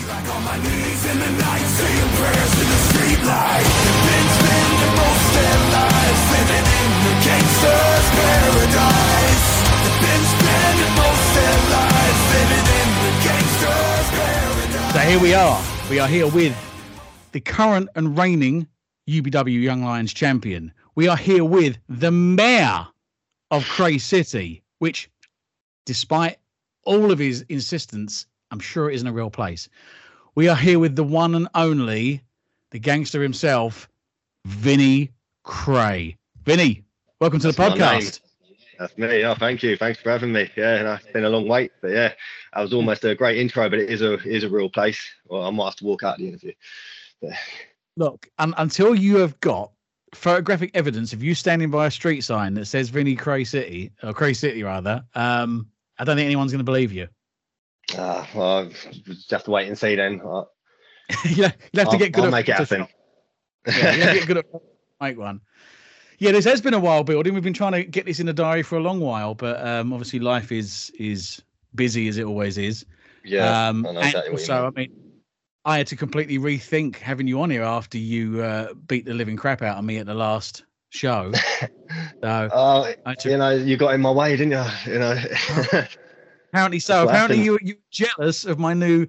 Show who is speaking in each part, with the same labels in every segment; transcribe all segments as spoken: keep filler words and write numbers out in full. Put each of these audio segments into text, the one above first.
Speaker 1: Back on my knees in the night, saying prayers in the street light. Been spending most their lives living in the gangster's paradise. Been spending most their lives living in the gangster's paradise.
Speaker 2: So here we are. We are here with the current and reigning U B W Young Lions champion. We are here with the mayor of Cray City, which, despite all of his insistence, I'm sure it isn't a real place. We are here with the one and only, the gangster himself, Vinny Cray. Vinny, welcome to
Speaker 3: That's
Speaker 2: the podcast.
Speaker 3: That's me. Oh, thank you. Thanks for having me. Yeah, no, it's been a long wait, but yeah, that was almost a great intro. But it is a it is a real place. Well, I might have to walk out the interview. But...
Speaker 2: Look, un- until you have got photographic evidence of you standing by a street sign that says Vinny Cray City, or Cray City rather, um, I don't think anyone's going to believe you.
Speaker 3: Uh, well, just have to wait and see then. Uh,
Speaker 2: yeah, you'll have to
Speaker 3: I'll,
Speaker 2: get good
Speaker 3: I'll
Speaker 2: at
Speaker 3: make it happen.
Speaker 2: Yeah, you'll have to get good at make one. Yeah, this has been a while building. We've been trying to get this in the diary for a long while, but um, obviously life is is busy as it always is.
Speaker 3: Yeah,
Speaker 2: um,
Speaker 3: I know
Speaker 2: and
Speaker 3: exactly what you
Speaker 2: also,
Speaker 3: mean.
Speaker 2: I mean, I had to completely rethink having you on here after you uh, beat the living crap out of me at the last show. So,
Speaker 3: Oh,
Speaker 2: I took-
Speaker 3: you know, you got in my way, didn't you? You know.
Speaker 2: apparently so.
Speaker 3: That's what
Speaker 2: Apparently
Speaker 3: happened.
Speaker 2: you you were jealous of my new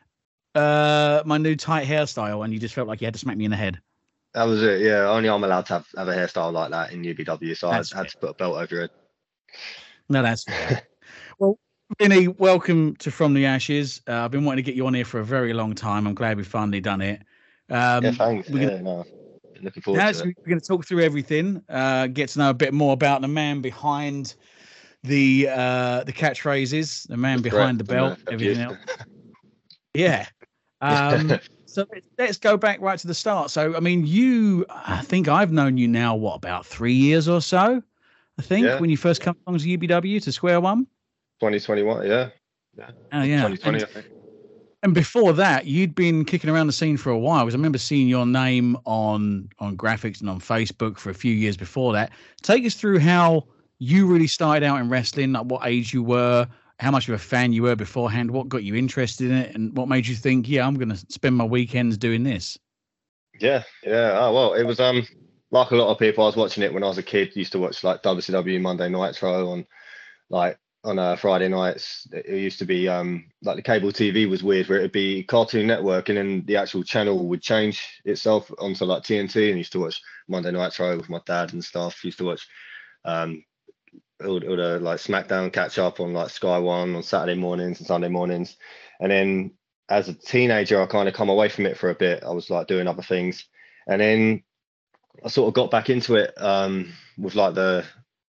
Speaker 2: uh my new tight hairstyle, and you just felt like you had to smack me in the head.
Speaker 3: That was it. Yeah, only I'm allowed to have, have a hairstyle like that in U B W, so I
Speaker 2: That's
Speaker 3: had to put a belt over it.
Speaker 2: No, that's fair. Well, Vinny, welcome to From the Ashes. Uh, I've been wanting to get you on here for a very long time. I'm glad we finally done it. Um,
Speaker 3: Yeah, thanks.
Speaker 2: we're
Speaker 3: Yeah,
Speaker 2: gonna,
Speaker 3: no, looking forward
Speaker 2: now,
Speaker 3: to
Speaker 2: so
Speaker 3: it.
Speaker 2: we're going to talk through everything, uh, get to know a bit more about the man behind the uh, the catchphrases, the man
Speaker 3: That's
Speaker 2: behind the
Speaker 3: correct,
Speaker 2: belt,
Speaker 3: and, uh,
Speaker 2: everything
Speaker 3: abuse.
Speaker 2: else. Yeah. Um, so let's, let's go back right to the start. So, I mean, you, I think I've known you now, what, about three years or so? I think
Speaker 3: Yeah.
Speaker 2: when you first come along to U B W to Square One.
Speaker 3: twenty twenty-one, yeah. Yeah.
Speaker 2: Oh, yeah.
Speaker 3: twenty twenty,
Speaker 2: And-
Speaker 3: I think.
Speaker 2: And before that, you'd been kicking around the scene for a while. Because I remember seeing your name on on graphics and on Facebook for a few years before that. Take us through how you really started out in wrestling, like what age you were, how much of a fan you were beforehand, what got you interested in it, and what made you think, yeah, I'm going to spend my weekends doing this.
Speaker 3: Yeah, yeah. Oh well, it was um like a lot of people. I was watching it when I was a kid. Used to watch like W C W Monday Nitro on like on uh, Friday nights. It used to be um like the cable T V was weird, where it'd be Cartoon Network, and then the actual channel would change itself onto like T N T. And used to watch Monday Nitro with my dad and stuff. Used to watch um all, all the like SmackDown catch up on like Sky One on Saturday mornings and Sunday mornings, and then as a teenager, I kind of come away from it for a bit. I was like doing other things. And then I sort of got back into it um, with like the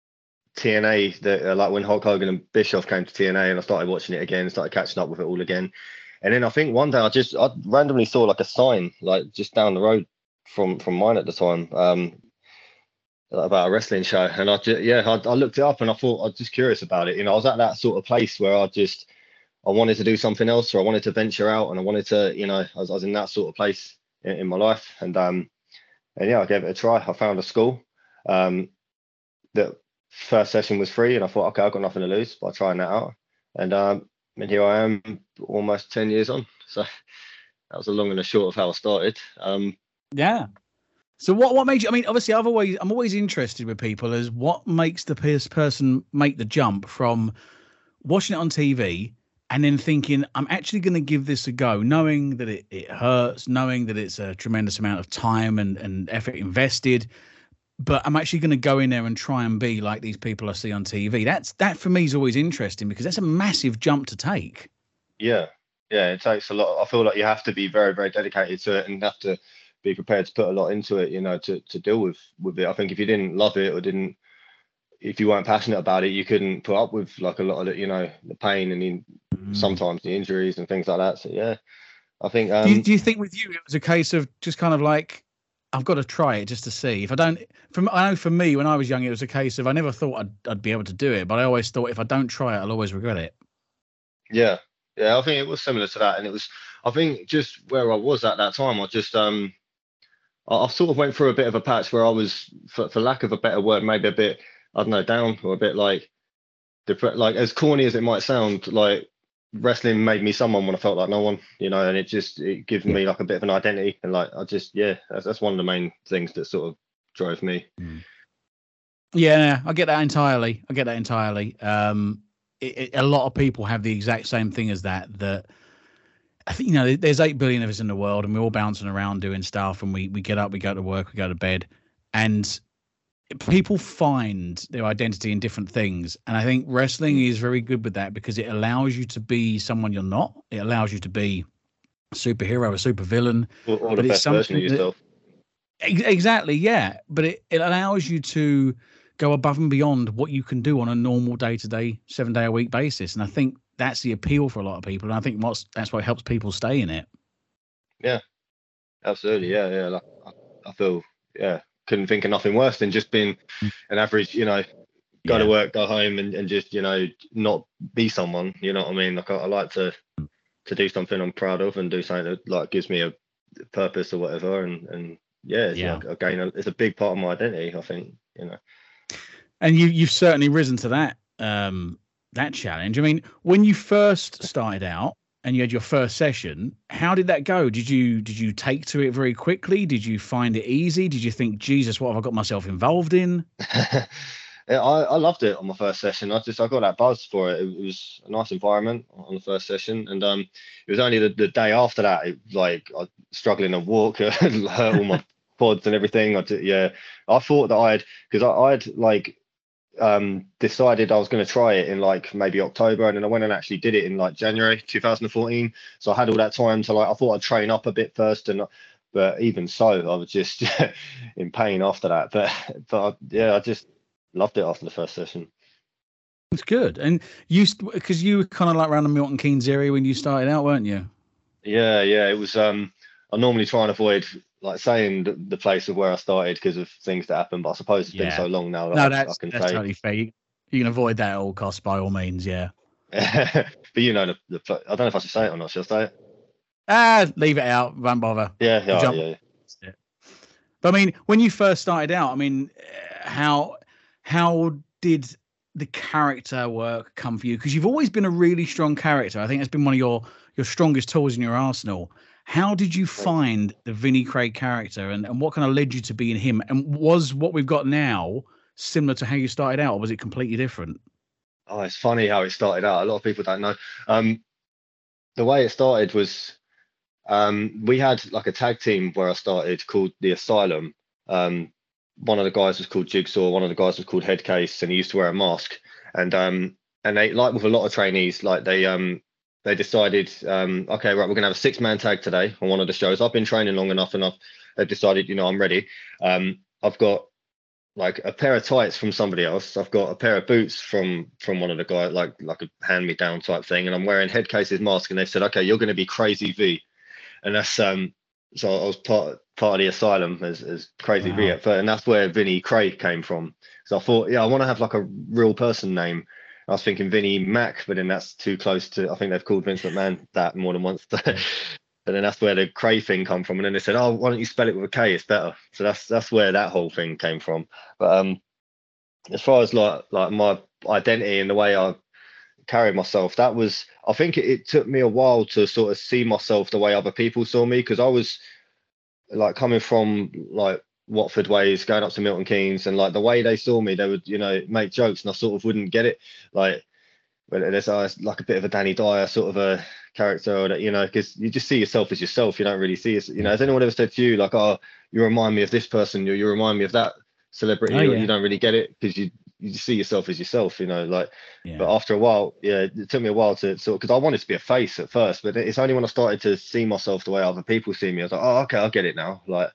Speaker 3: T N A, the, uh, like when Hulk Hogan and Bischoff came to T N A, and I started watching it again, started catching up with it all again. And then I think one day I just, I randomly saw like a sign, like just down the road from, from mine at the time, um, about a wrestling show. And I just, yeah, I, I looked it up and I thought, I was just curious about it. You know, I was at that sort of place where I just, I wanted to do something else, or I wanted to venture out, and I wanted to, you know, I was, I was in that sort of place in, in my life. And, um, and yeah, I gave it a try. I found a school. Um, the first session was free, and I thought, okay, I've got nothing to lose by trying that out. And, um, and here I am almost ten years on. So that was a long and a short of how I started. Um,
Speaker 2: Yeah. So what, what made you, I mean, obviously I've always, I'm always interested with people as what makes the pers- person make the jump from watching it on T V and then thinking, I'm actually going to give this a go, knowing that it, it hurts, knowing that it's a tremendous amount of time and, and effort invested, but I'm actually going to go in there and try and be like these people I see on T V. That's, that for me is always interesting because that's a massive jump to take.
Speaker 3: yeah, yeah, it takes a lot. I feel like you have to be very, very dedicated to it, and have to be prepared to put a lot into it, you know, to, to deal with, with it. I think if you didn't love it, or didn't, if you weren't passionate about it, you couldn't put up with like a lot of the, you know, the pain and the,
Speaker 2: Mm.
Speaker 3: sometimes the injuries and things like that. So yeah, I think. Um,
Speaker 2: do, you, do you think with you it was a case of just kind of like, I've got to try it just to see if I don't? From I know for me when I was young, it was a case of I never thought I'd, I'd be able to do it, but I always thought if I don't try it, I'll always regret it.
Speaker 3: Yeah, yeah, I think it was similar to that, and it was. I think just where I was at that time, I just um, I, I sort of went through a bit of a patch where I was, for, for lack of a better word, maybe a bit, I don't know, down or a bit like, depre- like as corny as it might sound, like wrestling made me someone when I felt like no one, you know, and it just it gives
Speaker 2: Yeah.
Speaker 3: me like a bit of an identity, and like I just yeah, that's, that's one of the main things that sort of drove me.
Speaker 2: Mm. Yeah, I get that entirely. I get that entirely. Um, it, it, a lot of people have the exact same thing as that. That I think, you know, there's eight billion of us in the world, and we're all bouncing around doing stuff, and we we get up, we go to work, we go to bed, and people find their identity in different things. And I think wrestling is very good with that because it allows you to be someone you're not. It allows you to be a superhero, a supervillain,
Speaker 3: Or, or the
Speaker 2: but it's
Speaker 3: best version of
Speaker 2: something that-
Speaker 3: yourself.
Speaker 2: Ex- Exactly, yeah. But it, it allows you to go above and beyond what you can do on a normal day-to-day, seven-day-a-week basis. And I think that's the appeal for a lot of people. And I think what's that's what helps people stay in it.
Speaker 3: Absolutely, yeah, yeah. Like, I, I feel, yeah, couldn't think of nothing worse than just being an average, you know, go
Speaker 2: Yeah.
Speaker 3: to work, go home, and, and just, you know, not be someone. You know what I mean? Like I, I like to to do something I'm proud of and do something that like gives me a purpose or whatever. And and yeah, it's
Speaker 2: Yeah.
Speaker 3: like again, it's a big part of my identity. I think, you know.
Speaker 2: And you you've certainly risen to that um that challenge. I mean, when you first started out and you had your first session, how did that go? Did you did you take to it very quickly? Did you find it easy? Did you think, Jesus, what have I got myself involved in?
Speaker 3: Yeah, I, I loved it on my first session. I just I got that buzz for it. It was a nice environment on the first session, and um, it was only the, the day after that, it was like I was struggling to walk, hurt all my quads and everything. I did, yeah, I thought that I'd because I, I'd like um decided I was going to try it in like maybe October, and then I went and actually did it in like January two thousand fourteen. So I had all that time to like I thought I'd train up a bit first, and but even so, I was just in pain after that. But but yeah, I just loved it after the first session.
Speaker 2: It's good. And you, because you were kind of like around the Milton Keynes area when you started out, weren't you?
Speaker 3: Yeah, yeah. It was. Um, I normally try and avoid like saying the, the place of where I started because of things that happen. But I suppose it's
Speaker 2: Yeah.
Speaker 3: been so long now that
Speaker 2: No,
Speaker 3: I,
Speaker 2: that's,
Speaker 3: I can
Speaker 2: that's
Speaker 3: say.
Speaker 2: totally fair. You, you can avoid that at all costs by all means, yeah.
Speaker 3: But you know the, the. I don't know if I should say it or not. Should I say it?
Speaker 2: Ah, leave it out. Won't bother.
Speaker 3: Yeah, yeah,
Speaker 2: jump-
Speaker 3: yeah.
Speaker 2: Yeah. But I mean, when you first started out, I mean, uh, how how did the character work come for you? Because you've always been a really strong character. I think that's been one of your your strongest tools in your arsenal. How did you find the Vinnie Craig character, and, and what kind of led you to being him? And was what we've got now similar to how you started out, or was it completely different?
Speaker 3: Oh, it's funny how it started out. A lot of people don't know. Um, the way it started was um, we had like a tag team where I started called the Asylum. Um, one of the guys was called Jigsaw, one of the guys was called Headcase, and he used to wear a mask. And um, and they, like with a lot of trainees, like they um they decided, um, okay, right, we're gonna have a six-man tag today on one of the shows. I've been training long enough, and I've they've decided, you know, I'm ready. Um, I've got like a pair of tights from somebody else. I've got a pair of boots from from one of the guys, like like a hand-me-down type thing, and I'm wearing Headcase's mask. And they said, okay, you're gonna be Crazy V, and that's um. So I was part part of the Asylum as, as Crazy
Speaker 2: Wow.
Speaker 3: V at first, and that's where Vinnie Craig came from. So I thought, yeah, I want to have like a real person name. I was thinking Vinnie Mac, but then that's too close to. I think they've called Vince McMahon that more than once. And then that's where the Craig thing come from. And then they said, oh, why don't you spell it with a K? It's better. So that's that's where that whole thing came from. But um, as far as like like my identity and the way I carry myself, that was, I think it, it took me a while to sort of see myself the way other people saw me, because I was like coming from like Watford ways, going up to Milton Keynes, and like the way they saw me, they would, you know, make jokes, and I sort of wouldn't get it. Like, but there's uh, like a bit of a Danny Dyer sort of a character, or that, you know, because you just see yourself as yourself. You don't really see it. You know, has anyone ever said to you like, oh, you remind me of this person, you, you remind me of that celebrity?
Speaker 2: Oh, yeah.
Speaker 3: You don't really get it because you you just see yourself as yourself, you know, like.
Speaker 2: Yeah.
Speaker 3: But after a while, yeah, it took me a while to sort of, because I wanted to be a face at first, but it's only when I started to see myself the way other people see me, I was like, oh, okay, I get it now. Like,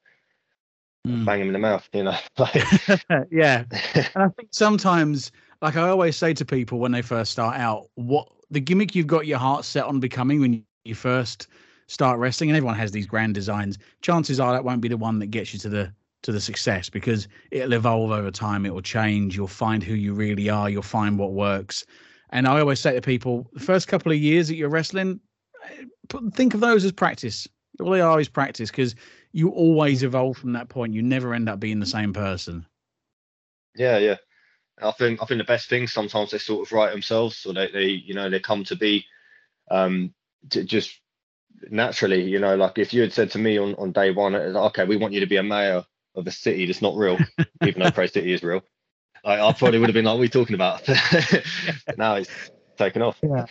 Speaker 2: Mm.
Speaker 3: bang him in the mouth, you know. Like,
Speaker 2: Yeah. And I think sometimes, like I always say to people when they first start out, what the gimmick you've got your heart set on becoming when you first start wrestling, and everyone has these grand designs, chances are that won't be the one that gets you to the to the success, because it'll evolve over time, it will change, you'll find who you really are, you'll find what works. And I always say to people, the first couple of years that you're wrestling, put, think of those as practice. All they are is practice, because you always evolve from that point. You never end up being the same person.
Speaker 3: yeah, yeah. I think I think the best thing sometimes they sort of write themselves, or they, they you know they come to be um, j- just naturally, you know, like if you had said to me on, on day one, okay, we want you to be a mayor of a city that's not real, even though Pro City is real, I, I probably would have been like, what are you talking about? Now it's taken off.
Speaker 2: Yeah.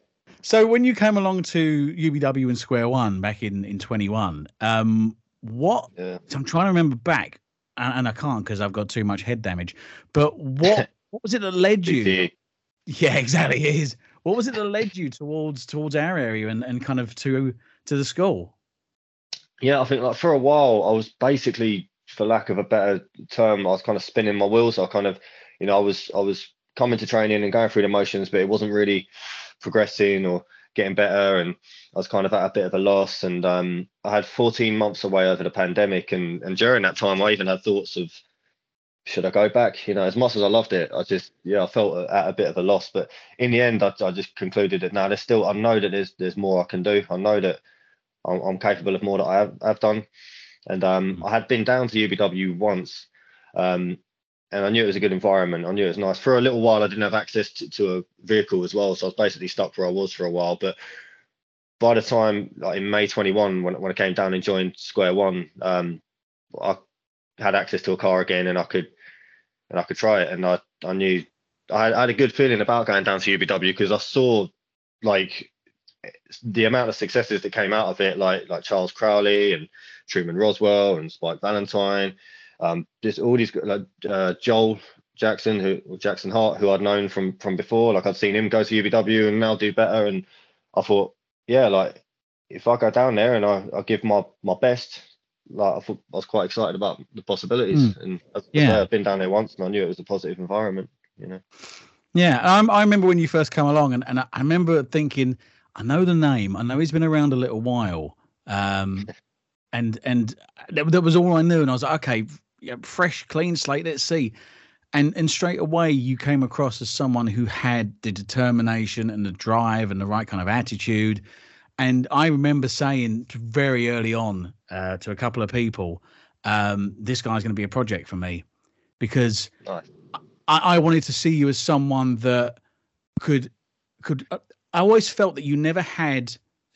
Speaker 2: So when you came along to U B W and Square One back in, in twenty-one, um, what,
Speaker 3: Yeah.
Speaker 2: so I'm trying to remember back, and, and I can't because I've got too much head damage, but what what was it that led you?
Speaker 3: B T E.
Speaker 2: Yeah, exactly. It is. What was it that led you towards towards our area and, and kind of to to the school?
Speaker 3: Yeah, I think like for a while I was basically, for lack of a better term, I was kind of spinning my wheels. I kind of, you know, I was I was coming to training and going through the motions, but it wasn't really progressing or getting better, and I was kind of at a bit of a loss. And um, I had fourteen months away over the pandemic, and and during that time I even had thoughts of, should I go back? You know, as much as I loved it, I just, yeah, I felt at a bit of a loss. But in the end, I, I just concluded that now there's still, I know that there's there's more I can do. I know that I'm, I'm capable of more that I have, have done. And um, I had been down to U B W once, um, and I knew it was a good environment. I knew it was nice. For a little while, I didn't have access to, to a vehicle as well, so I was basically stuck where I was for a while. But by the time, like in May twenty-one, when when I came down and joined Square One, um, I had access to a car again, and I could and I could try it. And I I knew I had, I had a good feeling about going down to U B W because I saw like the amount of successes that came out of it, like like Charles Crowley and Truman Roswell and Spike Valentine, um, just all these, like uh, Joel Jackson, who or Jackson Hart, who I'd known from from before. Like I'd seen him go to U B W and now do better, and I thought, yeah, like if I go down there and I, I give my my best, like I thought, I was quite excited about the possibilities. Mm. And as I say, I've been down there once and I knew it was a positive environment, you know.
Speaker 2: Yeah, I, I remember when you first come along, and, and I remember thinking, I know the name. I know he's been around a little while. Um, and and that, that was all I knew. And I was like, okay, yeah, fresh, clean slate, let's see. And and straight away, you came across as someone who had the determination and the drive and the right kind of attitude. And I remember saying very early on uh, to a couple of people, um, this guy's going to be a project for me, because nice. I, I wanted to see you as someone that could could. Uh, I always felt that you never had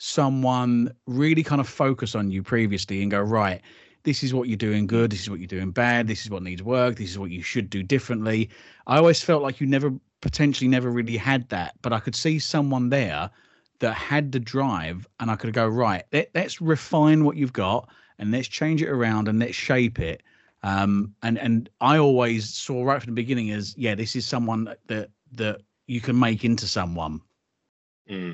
Speaker 2: someone really kind of focus on you previously and go, right, this is what you're doing good, this is what you're doing bad, this is what needs work, this is what you should do differently. I always felt like you never, potentially never really had that, but I could see someone there that had the drive, and I could go, right, let, let's refine what you've got and let's change it around and let's shape it. Um, and, and I always saw right from the beginning as, yeah, this is someone that, that you can make into someone.
Speaker 3: Mm.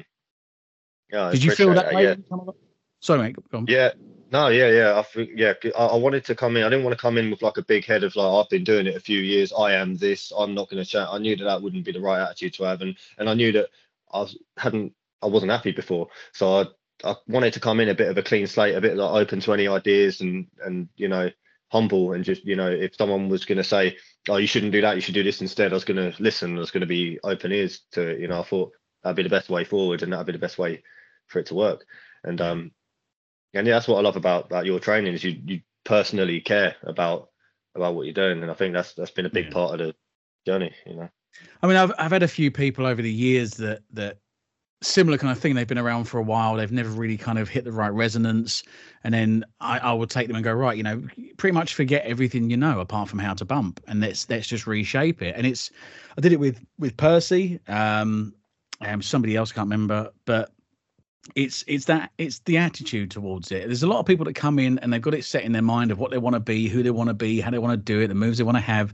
Speaker 3: Yeah,
Speaker 2: did you feel that, that way?
Speaker 3: Yeah.
Speaker 2: Sorry, mate. Go on.
Speaker 3: Yeah, no, yeah, yeah. I think, yeah, I, I wanted to come in. I didn't want to come in with like a big head of like, I've been doing it a few years. I am this. I'm not going to chat. I knew that that wouldn't be the right attitude to have, and and I knew that I was, hadn't, I wasn't happy before. So I I wanted to come in a bit of a clean slate, a bit like open to any ideas, and and you know, humble, and just, you know, if someone was going to say, oh, you shouldn't do that, you should do this instead, I was going to listen. I was going to be open ears to it. You know, I thought that'd be the best way forward, and that'd be the best way for it to work. And um and yeah, that's what I love about, about your training, is you you personally care about about what you're doing, and I think that's that's been a big yeah. part of the journey, you know.
Speaker 2: I mean, I've I've had a few people over the years that that similar kind of thing. They've been around for a while, they've never really kind of hit the right resonance, and then I, I would take them and go, right, you know, pretty much forget everything you know apart from how to bump, and let's let's just reshape it. And it's, I did it with with Percy, um and somebody else, I can't remember, but it's it's that it's the attitude towards it. There's a lot of people that come in and they've got it set in their mind of what they want to be, who they want to be, how they want to do it, the moves they want to have,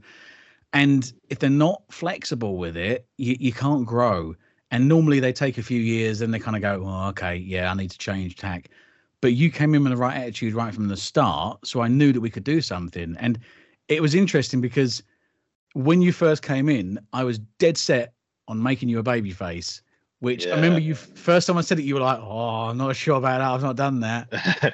Speaker 2: and if they're not flexible with it, you, you can't grow. And normally they take a few years and they kind of go, oh, okay, yeah, I need to change tack. But you came in with the right attitude right from the start, so I knew that we could do something. And it was interesting because when you first came in, I was dead set on making you a baby face, which yeah. I remember you first time I said it, you were like, oh, I'm not sure about that. I've not done that.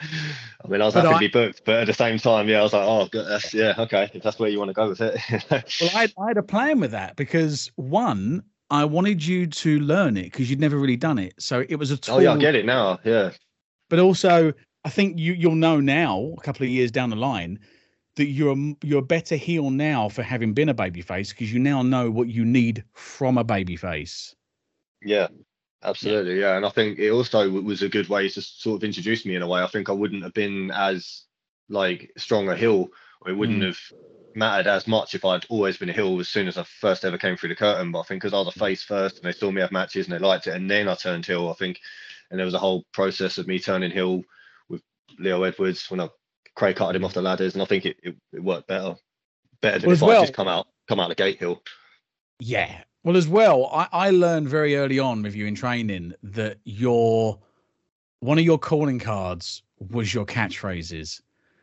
Speaker 3: I mean, I was but happy I, to be booked, but at the same time, yeah, I was like, oh, that's, yeah, okay, if that's where you want to go with it.
Speaker 2: Well, I, I had a plan with that because, one, I wanted you to learn it because you'd never really done it. So it was a tool.
Speaker 3: Oh, yeah, I get it now. Yeah.
Speaker 2: But also, I think you, you'll know now, a couple of years down the line, that you're you're a better heel now for having been a babyface, because you now know what you need from a babyface.
Speaker 3: Yeah, Absolutely, yeah. And I think it also w- was a good way to sort of introduce me in a way. I think I wouldn't have been as like strong a heel, or it wouldn't
Speaker 2: Mm.
Speaker 3: have mattered as much if I'd always been a heel as soon as I first ever came through the curtain. But I think because I was a face first and they saw me have matches and they liked it, and then I turned heel, I think, and there was a whole process of me turning heel with Leo Edwards when I Craig cutted him off the ladders, and I think it, it, it worked better, better than
Speaker 2: Well,
Speaker 3: if
Speaker 2: as
Speaker 3: I
Speaker 2: well-
Speaker 3: just come out come out the gate heel.
Speaker 2: Yeah. Well, as well, I, I learned very early on with you in training that your one of your calling cards was your catchphrases.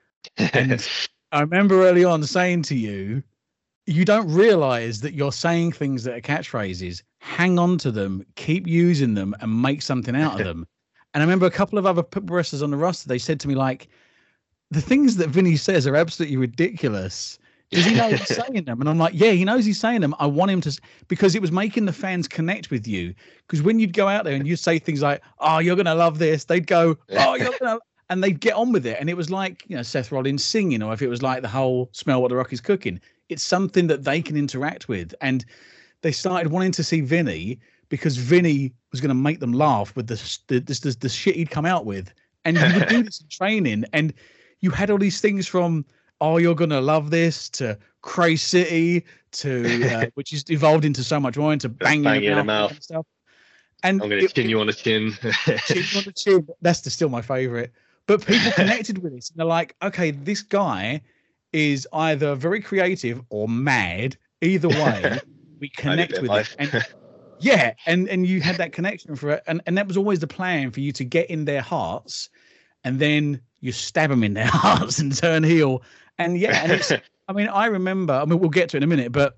Speaker 2: And I remember early on saying to you, you don't realize that you're saying things that are catchphrases. Hang on to them, keep using them, and make something out of them. And I remember a couple of other p- wrestlers on the roster, they said to me, like, the things that Vinny says are absolutely ridiculous. Does he know he's saying them? And I'm like, yeah, he knows he's saying them. I want him to, because it was making the fans connect with you. Because when you'd go out there and you'd say things like, oh, you're going to love this, they'd go, oh, you're going to, and they'd get on with it. And it was like, you know, Seth Rollins singing, or if it was like the whole smell what the Rock is cooking, it's something that they can interact with. And they started wanting to see Vinny because Vinny was going to make them laugh with the, the, the, the, the shit he'd come out with. And he would do this in training. And you had all these things from, oh, you're going to love this, to Cray City, to uh, which is evolved into so much more, into bang,
Speaker 3: Bang
Speaker 2: you
Speaker 3: you in the
Speaker 2: and
Speaker 3: mouth.
Speaker 2: stuff. And
Speaker 3: I'm going to
Speaker 2: it-
Speaker 3: chin you on the chin.
Speaker 2: chin on the chin, that's the, still my favorite. But people connected with this. And they're like, okay, this guy is either very creative or mad. Either way, we connect
Speaker 3: bit
Speaker 2: with
Speaker 3: of
Speaker 2: it.
Speaker 3: both.
Speaker 2: And yeah, and and you had that connection for it, and and that was always the plan, for you to get in their hearts, and then you stab them in their hearts and turn heel. And yeah, and it's, I mean, I remember, I mean, we'll get to it in a minute, but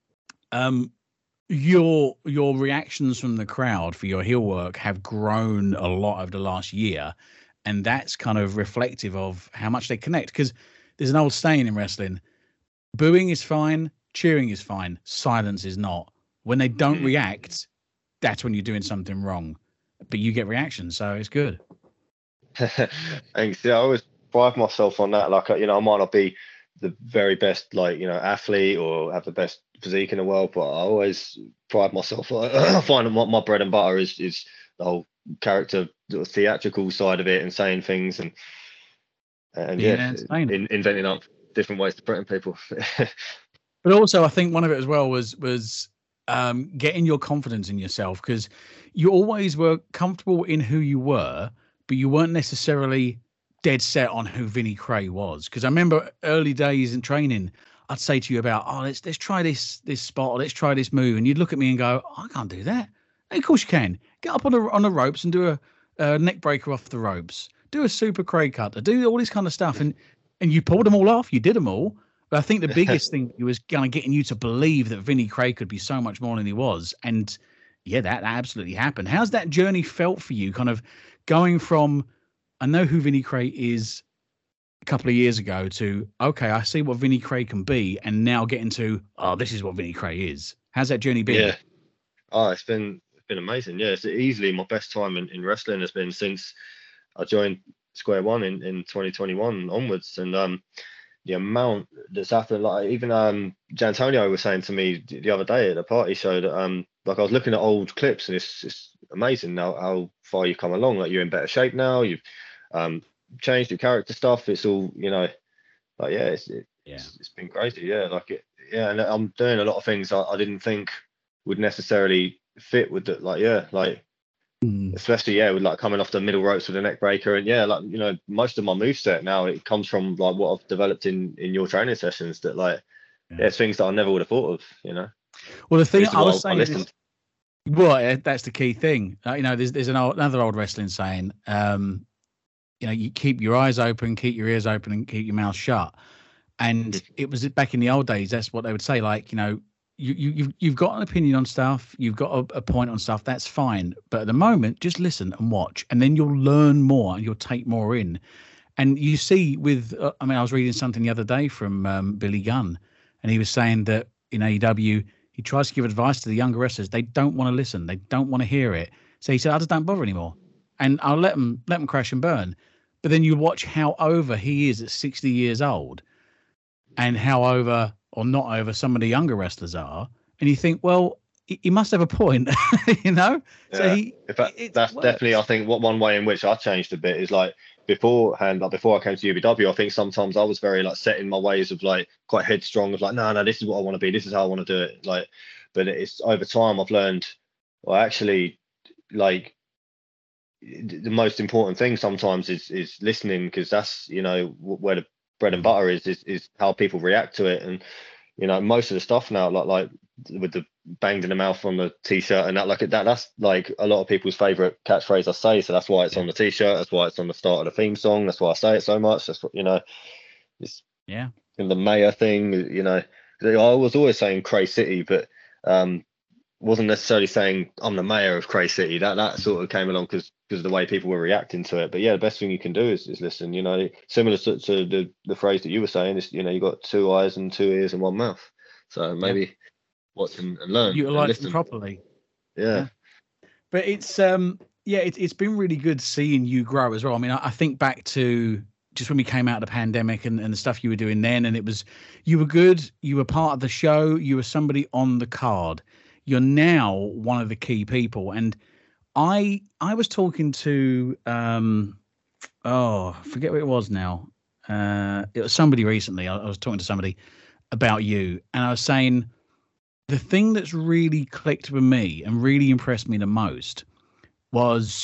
Speaker 2: um, your your reactions from the crowd for your heel work have grown a lot over the last year, and that's kind of reflective of how much they connect. Because there's an old saying in wrestling: booing is fine, cheering is fine, silence is not. When they don't
Speaker 3: Mhm.
Speaker 2: react, that's when you're doing something wrong. But you get reactions, so it's good.
Speaker 3: Thanks. Yeah, I always pride myself on that. Like, you know, I might not be the very best, like, you know, athlete or have the best physique in the world, but I always pride myself. I find that my, my bread and butter is is the whole character, the theatrical side of it, and saying things, and and
Speaker 2: Being
Speaker 3: yeah,
Speaker 2: entertaining.
Speaker 3: in, inventing up different ways to threaten people.
Speaker 2: But also, I think one of it as well was was um, getting your confidence in yourself, because you always were comfortable in who you were, but you weren't necessarily dead set on who Vinny Cray was. Because I remember early days in training, I'd say to you about, oh, let's let's try this this spot, or let's try this move, and you'd look at me and go, oh, I can't do that. Hey, of course you can. Get up on the on the ropes and do a, a neck breaker off the ropes. Do a super Cray cutter. Do all this kind of stuff, and and you pulled them all off. You did them all. But I think the biggest thing was kind of getting you to believe that Vinny Cray could be so much more than he was. And yeah, that, that absolutely happened. How's that journey felt for you? Kind of going from, I know who Vinny Cray is a couple of years ago, to, okay, I see what Vinny Cray can be. And now getting to, oh, this is what Vinny Cray is. How's that journey been?
Speaker 3: Yeah. Oh, it's been it's been amazing. Yeah, it's easily my best time in, in wrestling has been since I joined Square One in, in twenty twenty-one onwards. And um the amount that's happened, like even um D'Antonio was saying to me the other day at the party show that um like I was looking at old clips, and it's it's amazing now how far you've come along. Like, you're in better shape now, you've um changed your character stuff. It's all, you know, like, yeah, it's it,
Speaker 2: Yeah.
Speaker 3: it's, it's been crazy. Yeah, like it yeah, and I'm doing a lot of things I, I didn't think would necessarily fit with the, like, yeah, like
Speaker 2: Mm.
Speaker 3: especially yeah with like coming off the middle ropes with a neck breaker, and yeah, like, you know, most of my moveset now, it comes from like what I've developed in in your training sessions, that like
Speaker 2: Yeah.
Speaker 3: yeah, it's things that I never would have thought of, you know.
Speaker 2: Well, the thing
Speaker 3: This is
Speaker 2: I
Speaker 3: what
Speaker 2: was
Speaker 3: I
Speaker 2: saying is,
Speaker 3: listened.
Speaker 2: well, eh, that's the key thing. Uh, you know, there's there's an old, another old wrestling saying, um, you know, you keep your eyes open, keep your ears open, and keep your mouth shut. And it was back in the old days. That's what they would say. Like, you know, you you you've you've got an opinion on stuff, you've got a, a point on stuff. That's fine. But at the moment, just listen and watch, and then you'll learn more and you'll take more in. And you see, with uh, I mean, I was reading something the other day from um, Billy Gunn, and he was saying that in A E W, he tries to give advice to the younger wrestlers. They don't want to listen. They don't want to hear it. So he said, I just don't bother anymore, and I'll let them let them crash and burn. But then you watch how over he is at sixty years old, and how over or not over some of the younger wrestlers are, and you think, well, he, he must have a point, you know.
Speaker 3: Yeah.
Speaker 2: So he,
Speaker 3: in fact,
Speaker 2: it
Speaker 3: that's
Speaker 2: works.
Speaker 3: definitely, I think, what one way in which I changed a bit is like beforehand, like before I came to U B W, I think sometimes I was very like set in my ways of like quite headstrong, of like, no, no, this is what I want to be, this is how I want to do it. Like, but it's over time I've learned, well, actually, like the most important thing sometimes is is listening, because that's, you know, where the bread and butter is, is is how people react to it. And you know, most of the stuff now, like like with the banged in the mouth on the t-shirt and that, like that, that's like a lot of people's favorite catchphrase I say. So that's why it's on the t-shirt. That's why it's on the start of the theme song. That's why I say it so much. That's what, you know, it's
Speaker 2: yeah.
Speaker 3: And the mayor thing, you know, I was always saying Cray City, but um, wasn't necessarily saying I'm the mayor of Cray City. That that sort of came along because because of the way people were reacting to it. But yeah, the best thing you can do is, is listen. You know, similar to, to the the phrase that you were saying is, you know, you got two eyes and two ears and one mouth. So maybe. Yeah. Watch and, and learn.
Speaker 2: Utilize them properly.
Speaker 3: Yeah. yeah.
Speaker 2: But it's um yeah, it, it's been really good seeing you grow as well. I mean, I, I think back to just when we came out of the pandemic and, and the stuff you were doing then, and it was, you were good, you were part of the show, you were somebody on the card. You're now one of the key people. And I I was talking to um oh, I forget what it was now. Uh it was somebody recently. I, I was talking to somebody about you, and I was saying the thing that's really clicked with me and really impressed me the most was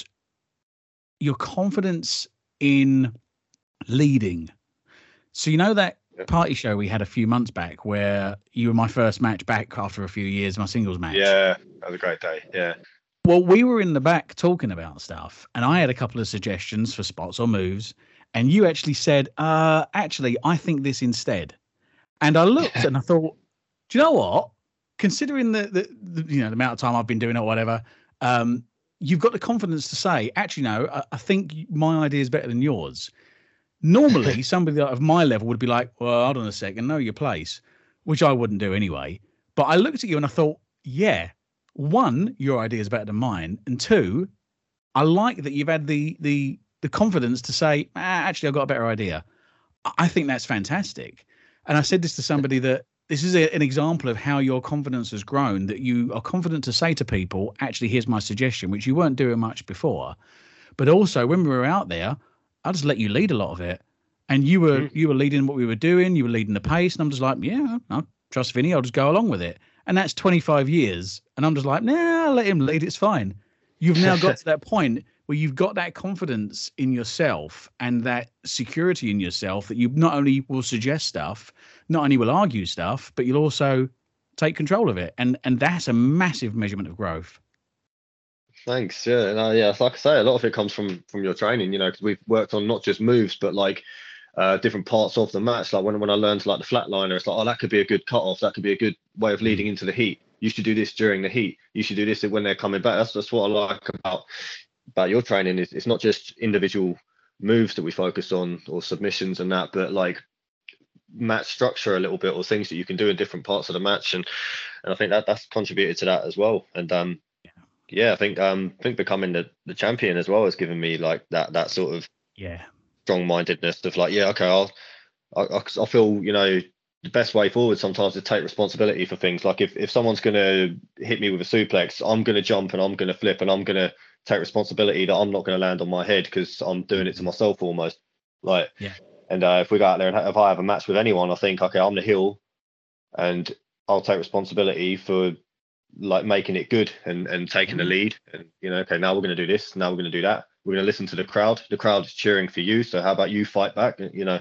Speaker 2: your confidence in leading. So, you know, that party show we had a few months back where you were my first match back after a few years, my singles match.
Speaker 3: Yeah, that was a great day. Yeah.
Speaker 2: Well, we were in the back talking about stuff, and I had a couple of suggestions for spots or moves, and you actually said, uh, actually, I think this instead. And I looked and I thought, do you know what? Considering the, the, the you know the amount of time I've been doing it or whatever, um, you've got the confidence to say, actually, no, I, I think my idea is better than yours. Normally, somebody of my level would be like, well, hold on a second, know your place, which I wouldn't do anyway. But I looked at you and I thought, yeah, one, your idea is better than mine, and two, I like that you've had the the the confidence to say, ah, actually, I've got a better idea. I think that's fantastic. And I said this to somebody that. This is a, an example of how your confidence has grown, that you are confident to say to people, actually, here's my suggestion, which you weren't doing much before. But also, when we were out there, I just let you lead a lot of it. And you were mm. you were leading what we were doing. You were leading the pace. And I'm just like, yeah, I trust Vinny. I'll just go along with it. And that's twenty-five years. And I'm just like, nah, I'll let him lead. It's fine. You've now got to that point where you've got that confidence in yourself and that security in yourself that you not only will suggest stuff, not only will argue stuff, but you'll also take control of it. And and that's a massive measurement of growth.
Speaker 3: Thanks. Yeah. No, yeah. Like I say, a lot of it comes from from your training, you know, because we've worked on not just moves, but like uh, different parts of the match. Like when, when I learned like the flatliner, it's like, oh, that could be a good cutoff. That could be a good way of leading into the heat. You should do this during the heat. You should do this when they're coming back. That's, that's what I like about about your training. Is it's not just individual moves that we focus on or submissions and that, but like match structure a little bit, or things that you can do in different parts of the match. And and I think that that's contributed to that as well. And um yeah, yeah I think um I think becoming the, the champion as well has given me like that that sort of
Speaker 2: yeah
Speaker 3: strong-mindedness of like, yeah, okay, I'll I, I feel, you know, the best way forward sometimes is take responsibility for things. Like if, if someone's going to hit me with a suplex, I'm going to jump and I'm going to flip and I'm going to take responsibility that I'm not going to land on my head because I'm doing it to myself almost. Like,
Speaker 2: yeah. And
Speaker 3: uh, if we go out there and ha- if I have a match with anyone, I think, okay, I'm the heel and I'll take responsibility for like making it good and, and taking the lead. And, you know, okay, now we're going to do this. Now we're going to do that. We're going to listen to the crowd. The crowd is cheering for you. So how about you fight back? You know,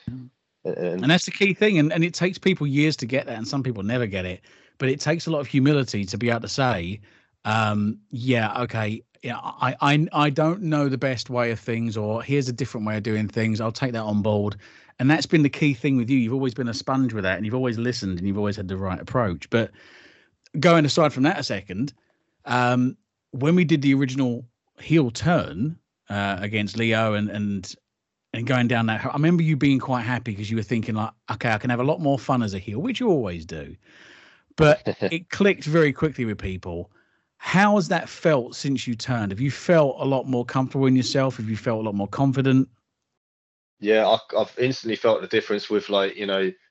Speaker 2: And, and that's the key thing. And, and it takes people years to get that. And some people never get it. But it takes a lot of humility to be able to say, um, yeah, okay, yeah, I, I, I don't know the best way of things, or here's a different way of doing things. I'll take that on board. And that's been the key thing with you. You've always been a sponge with that, and you've always listened, and you've always had the right approach. But going aside from that a second, um, when we did the original heel turn uh, against Leo and, and, and going down that, I remember you being quite happy because you were thinking like, okay, I can have a lot more fun as a heel, which you always do. But it clicked very quickly with people. How has that felt since you turned? Have you felt a lot more comfortable in yourself? Have you felt a lot more confident?
Speaker 3: Yeah, I, I've instantly felt the difference with, like, you know,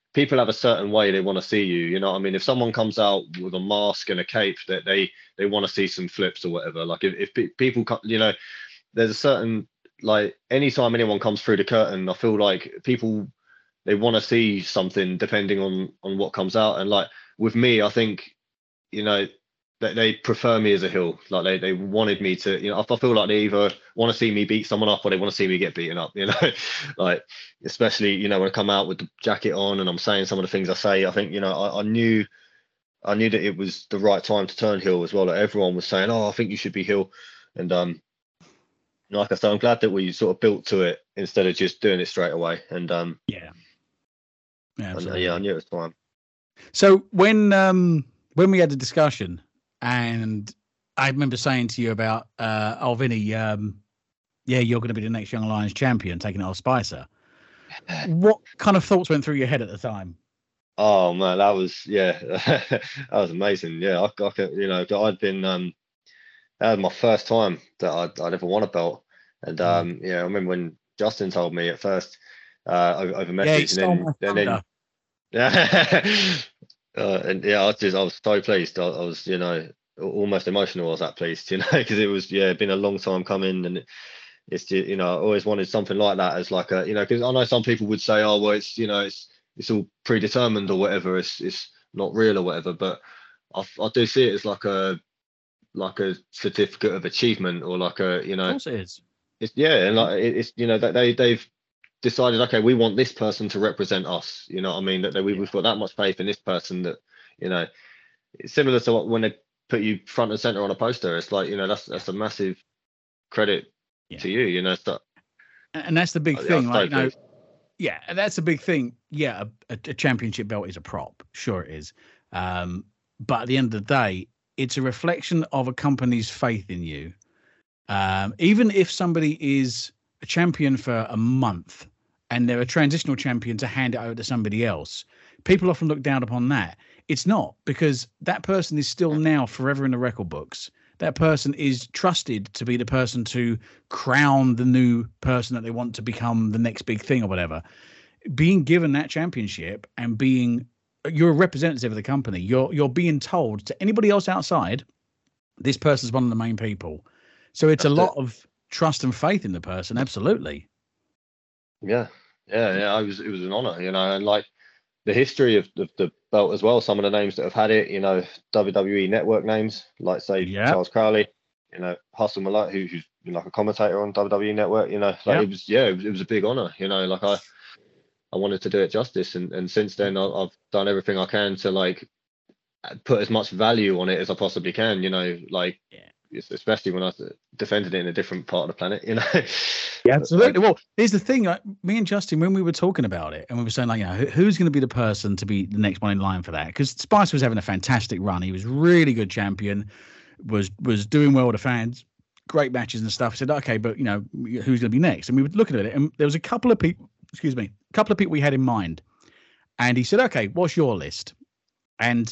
Speaker 3: people have a certain way they want to see you. You know what I mean? If someone comes out with a mask and a cape, that they they want to see some flips or whatever. Like if, if pe- people, co- you know, there's a certain, like anytime anyone comes through the curtain, I feel like people, they want to see something depending on on what comes out. And like with me, I think, you know, that they prefer me as a heel. Like they, they wanted me to, you know, I feel like they either want to see me beat someone up or they want to see me get beaten up, you know, like, especially, you know, when I come out with the jacket on and I'm saying some of the things I say, I think, you know, I, I knew, I knew that it was the right time to turn heel as well. Like everyone was saying, oh, I think you should be heel. And, um, like I said, I'm glad that we sort of built to it instead of just doing it straight away. And, um,
Speaker 2: yeah, yeah,
Speaker 3: and, uh, yeah, I knew it was time.
Speaker 2: So when, um, when we had the discussion, and I remember saying to you about, uh, oh, Vinny, um, yeah, you're going to be the next Young Lions champion, taking it off Spicer. What kind of thoughts went through your head at the time?
Speaker 3: Oh man, that was yeah, that was amazing. Yeah, I, I could, you know, I'd been um, that was my first time that I'd, I'd ever won a belt, and um, mm. yeah, I remember when Justin told me at first uh, over, over message,
Speaker 2: yeah,
Speaker 3: and then, and then yeah. Uh, and yeah, I was just, I was so pleased. I, I was, you know, almost emotional. I was that pleased, you know, because it was, yeah, been a long time coming, and it, it's, just, you know, I always wanted something like that as like a, you know, because I know some people would say, oh, well, it's, you know, it's, it's all predetermined or whatever. It's, it's not real or whatever. But I, I do see it as like a, like a certificate of achievement or like a, you know,
Speaker 2: of course it is.
Speaker 3: It's yeah, and like it, it's, you know, that they they've decided, okay, we want this person to represent us, you know what I mean, that they, we, we've got that much faith in this person that, you know, it's similar to what when they put you front and center on a poster. It's like, you know, that's that's a massive credit yeah. to you, you know. So,
Speaker 2: and that's the big oh, thing, yeah, like, you know, yeah, that's a big thing. Yeah, a, a championship belt is a prop, sure it is, um, but at the end of the day, it's a reflection of a company's faith in you. Um, even if somebody is a champion for a month and they're a transitional champion to hand it over to somebody else, people often look down upon that. It's not, because that person is still now forever in the record books. That person is trusted to be the person to crown the new person that they want to become the next big thing or whatever. Being given that championship and being, you're a representative of the company. You're, you're being told to anybody else outside, this person's one of the main people. So it's That's a lot it. of trust and faith in the person. Absolutely.
Speaker 3: Yeah. Yeah. Yeah. I was, it was an honor, you know, and like the history of the, the belt as well. Some of the names that have had it, you know, W W E network names, like say yep. Charles Crowley, you know, Hustle Malone, who, who's been like a commentator on W W E network, you know, like yep. it was, yeah, it was, it was a big honor, you know, like I, I wanted to do it justice. And, and since then I, I've done everything I can to like put as much value on it as I possibly can, you know, like, yeah. especially when I defended it in a different part of the planet, you know.
Speaker 2: Yeah, absolutely. Well, here's the thing: like, me and Justin, when we were talking about it, and we were saying, like, you know, who, who's going to be the person to be the next one in line for that? Because Spicer was having a fantastic run. He was really good champion, was was doing well with the fans, great matches and stuff. I said, okay, but you know, who's going to be next? And we were looking at it, and there was a couple of people. Excuse me, a couple of people we had in mind, and he said, okay, what's your list? And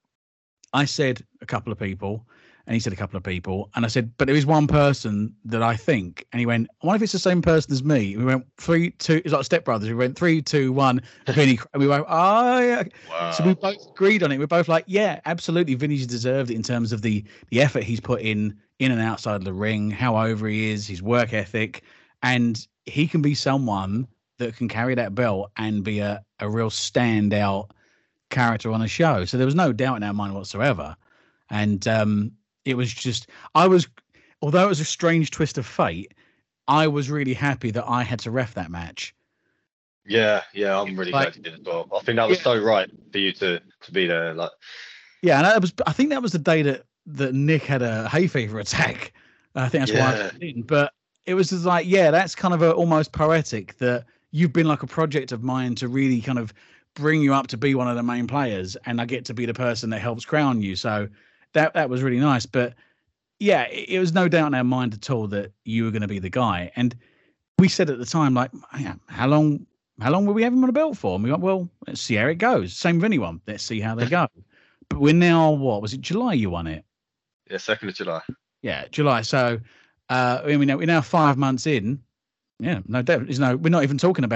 Speaker 2: I said a couple of people. And he said a couple of people. And I said, but there is one person that I think. And he went, I wonder if it's the same person as me. We went three, two, it's like Step Brothers. We went three, two, one, Vinny. And we went, oh, yeah. Wow. So we both agreed on it. We're both like, yeah, absolutely. Vinny's deserved it in terms of the the effort he's put in, in and outside of the ring, how over he is, his work ethic. And he can be someone that can carry that belt and be a, a real standout character on a show. So there was no doubt in our mind whatsoever. And, um, it was just, I was, although it was a strange twist of fate, I was really happy that I had to ref that match.
Speaker 3: Yeah, yeah, I'm really like, glad you did as well. I think that was yeah. so right for you to to be there. Like,
Speaker 2: yeah, and that was, I think that was the day that that Nick had a hay fever attack. I think that's yeah. why I didn't. But it was just like, yeah, that's kind of a, almost poetic that you've been like a project of mine to really kind of bring you up to be one of the main players, and I get to be the person that helps crown you. So. That that was really nice. But yeah, it, it was no doubt in our mind at all that you were going to be the guy. And we said at the time, like, yeah, how long how long will we have him on a belt for? And we went, well, let's see how it goes. Same with anyone. Let's see how they go. But we're now, what, was it July you won it?
Speaker 3: Yeah, second of July.
Speaker 2: Yeah, July. So uh, I mean, we're now five months in. Yeah, no doubt. There's no, we're not even talking about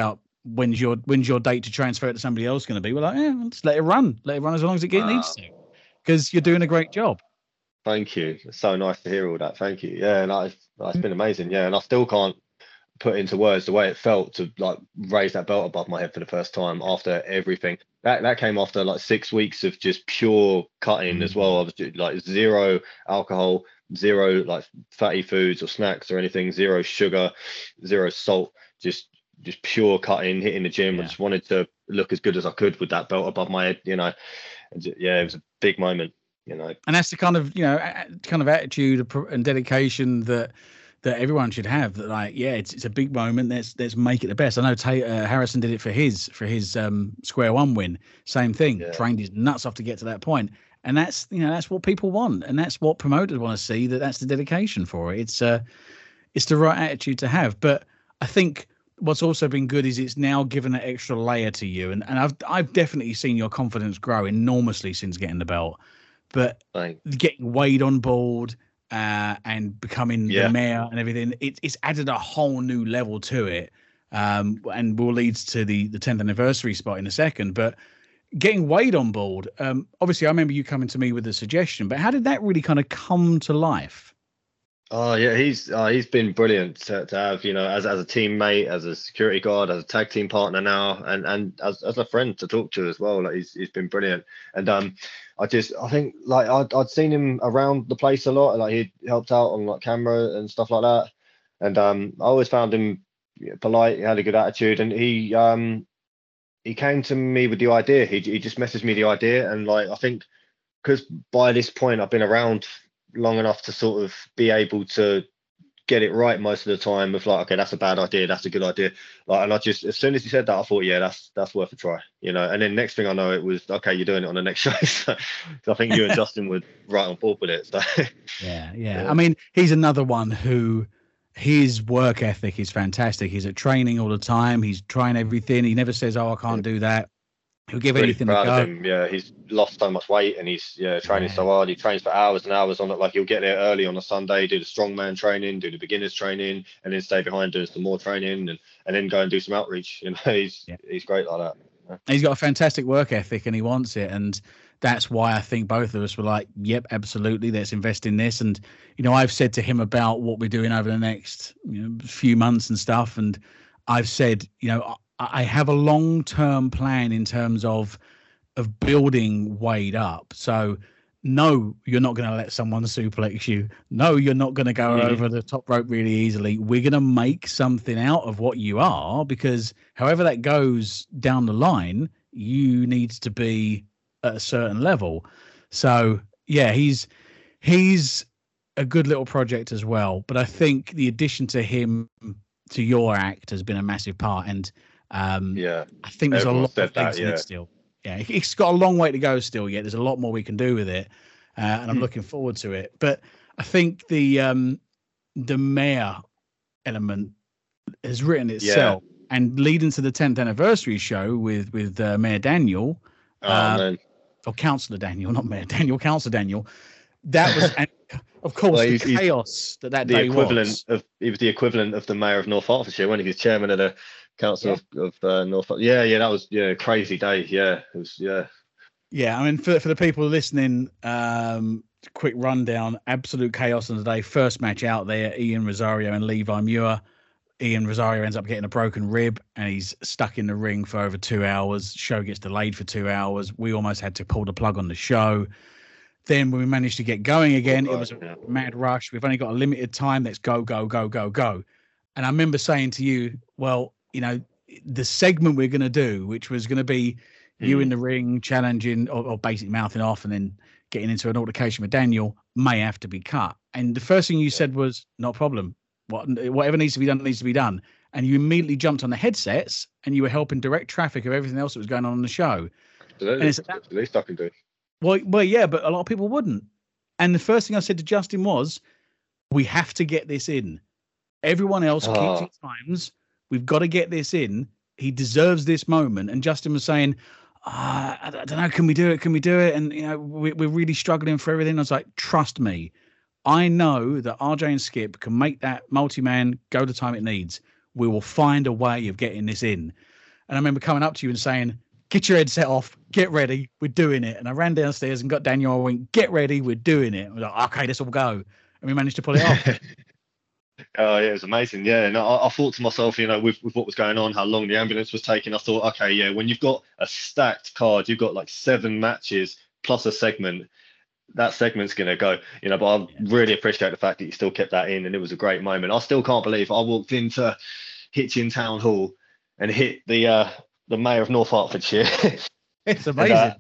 Speaker 2: when's your when's your date to transfer it to somebody else going to be? We're like, yeah, just let it run, let it run as long as it
Speaker 3: Wow.
Speaker 2: needs to, because you're doing a great job.
Speaker 3: Thank you. It's so nice to hear all that. Thank you. Yeah, no, it's, it's been amazing. Yeah, and I still can't put into words the way it felt to like raise that belt above my head for the first time after everything. That that came after like six weeks of just pure cutting as well. I was doing, like zero alcohol, zero like fatty foods or snacks or anything, zero sugar, zero salt, just just pure cutting, hitting the gym.
Speaker 2: Yeah.
Speaker 3: I just wanted to look as good as I could with that belt above my head, you know. And just, yeah, it was a big moment. You know, and
Speaker 2: that's the kind of, you know, kind of attitude and dedication that that everyone should have. That like, yeah, it's it's a big moment. Let's let's make it the best. I know Tay, uh, Harrison did it for his for his um, Square One win. Same thing. Yeah. Trained his nuts off to get to that point, and that's you know that's what people want, and that's what promoters want to see. That that's the dedication for it. It's uh, it's the right attitude to have. But I think what's also been good is it's now given an extra layer to you, and and I've I've definitely seen your confidence grow enormously since getting the belt. But
Speaker 3: Thanks.
Speaker 2: Getting Wade on board uh, and becoming yeah. the mayor and everything, it, it's added a whole new level to it, um, and will lead to the the tenth anniversary spot in a second. But getting Wade on board, um, obviously, I remember you coming to me with a suggestion. But how did that really kind of come to life?
Speaker 3: Oh yeah, he's uh, he's been brilliant to, to have, you know, as as a teammate, as a security guard, as a tag team partner now, and and as as a friend to talk to as well. Like he's he's been brilliant, and um, I just I think like I'd I'd seen him around the place a lot, like he helped out on like camera and stuff like that, and um, I always found him polite. He had a good attitude, and he um, he came to me with the idea. He he just messaged me the idea, and like I think because by this point I've been around long enough to sort of be able to get it right most of the time of like, okay, that's a bad idea, that's a good idea, like, and I just, as soon as he said that, I thought, yeah, that's that's worth a try, you know. And then next thing I know, it was okay, you're doing it on the next show. So, so I think you and Justin were right on board with it. So
Speaker 2: yeah, yeah yeah I mean, he's another one who his work ethic is fantastic. He's at training all the time, he's trying everything, he never says, oh, I can't do that. He'll give
Speaker 3: really
Speaker 2: anything
Speaker 3: proud
Speaker 2: a go.
Speaker 3: Of him. Yeah, he's lost so much weight, and he's yeah training yeah. so hard. He trains for hours and hours on it. Like he'll get there early on a Sunday, do the strongman training, do the beginners training, and then stay behind doing some more training, and, and then go and do some outreach. You know, he's yeah. he's great like that. Yeah.
Speaker 2: He's got a fantastic work ethic, and he wants it, and that's why I think both of us were like, "Yep, absolutely, let's invest in this." And you know, I've said to him about what we're doing over the next you know, few months and stuff, and I've said, you know, I have a long-term plan in terms of. of building Wade up. So no, you're not going to let someone suplex you. No, you're not going to go mm-hmm. over the top rope really easily. We're going to make something out of what you are, because however that goes down the line, you need to be at a certain level. So yeah, he's, he's a good little project as well. But I think the addition to him to your act has been a massive part. And um,
Speaker 3: yeah,
Speaker 2: I think there's
Speaker 3: Everyone
Speaker 2: a lot of
Speaker 3: that,
Speaker 2: things
Speaker 3: yeah.
Speaker 2: in it still. Yeah, it's got a long way to go still yet. There's a lot more we can do with it, uh, and I'm looking forward to it. But I think the um, the mayor element has written itself, yeah. and leading to the tenth anniversary show with with uh, Mayor Daniel,
Speaker 3: oh,
Speaker 2: uh,
Speaker 3: man.
Speaker 2: or Councillor Daniel, not Mayor Daniel, Councillor Daniel. That was, and of course,
Speaker 3: well,
Speaker 2: the
Speaker 3: he's,
Speaker 2: chaos that that
Speaker 3: the
Speaker 2: day
Speaker 3: equivalent
Speaker 2: was.
Speaker 3: of he was the equivalent of the mayor of North Hertfordshire when he was chairman of the council yeah. of, of uh, North. Yeah, yeah, that was yeah crazy day. Yeah, it was yeah.
Speaker 2: Yeah, I mean, for for the people listening, um, quick rundown: absolute chaos on the day. First match out there, Ian Rosario and Levi Muir. Ian Rosario ends up getting a broken rib, and he's stuck in the ring for over two hours. Show gets delayed for two hours. We almost had to pull the plug on the show. Then when we managed to get going again, oh, it was a yeah. mad rush. We've only got a limited time. Let's go, go, go, go, go. And I remember saying to you, well, you know, the segment we're going to do, which was going to be mm. you in the ring challenging or, or basically mouthing off and then getting into an altercation with Daniel, may have to be cut. And the first thing you yeah. said was, not a problem. What, whatever needs to be done needs to be done. And you immediately jumped on the headsets and you were helping direct traffic of everything else that was going on in the show.
Speaker 3: Absolutely. And it's that, the least I can do.
Speaker 2: Well, well, yeah, but a lot of people wouldn't. And the first thing I said to Justin was, we have to get this in. Everyone else oh. keeps your times. We've got to get this in. He deserves this moment. And Justin was saying, uh, I don't know, can we do it? Can we do it? And, you know, we, we're really struggling for everything. I was like, trust me. I know that R J and Skip can make that multi-man go the time it needs. We will find a way of getting this in. And I remember coming up to you and saying, get your headset off, get ready, we're doing it. And I ran downstairs and got Daniel. I went, get ready, we're doing it. I was like, okay, let's all go. And we managed to pull it off.
Speaker 3: Oh yeah, it was amazing. Yeah, and I, I thought to myself, you know, with, with what was going on, how long the ambulance was taking, I thought, okay, yeah, when you've got a stacked card, you've got like seven matches plus a segment, that segment's gonna go, you know. But I really appreciate the fact that you still kept that in, and it was a great moment. I still can't believe I walked into Hitchin Town Hall and hit the uh, the mayor of North Hertfordshire.
Speaker 2: It's amazing.
Speaker 3: and, uh,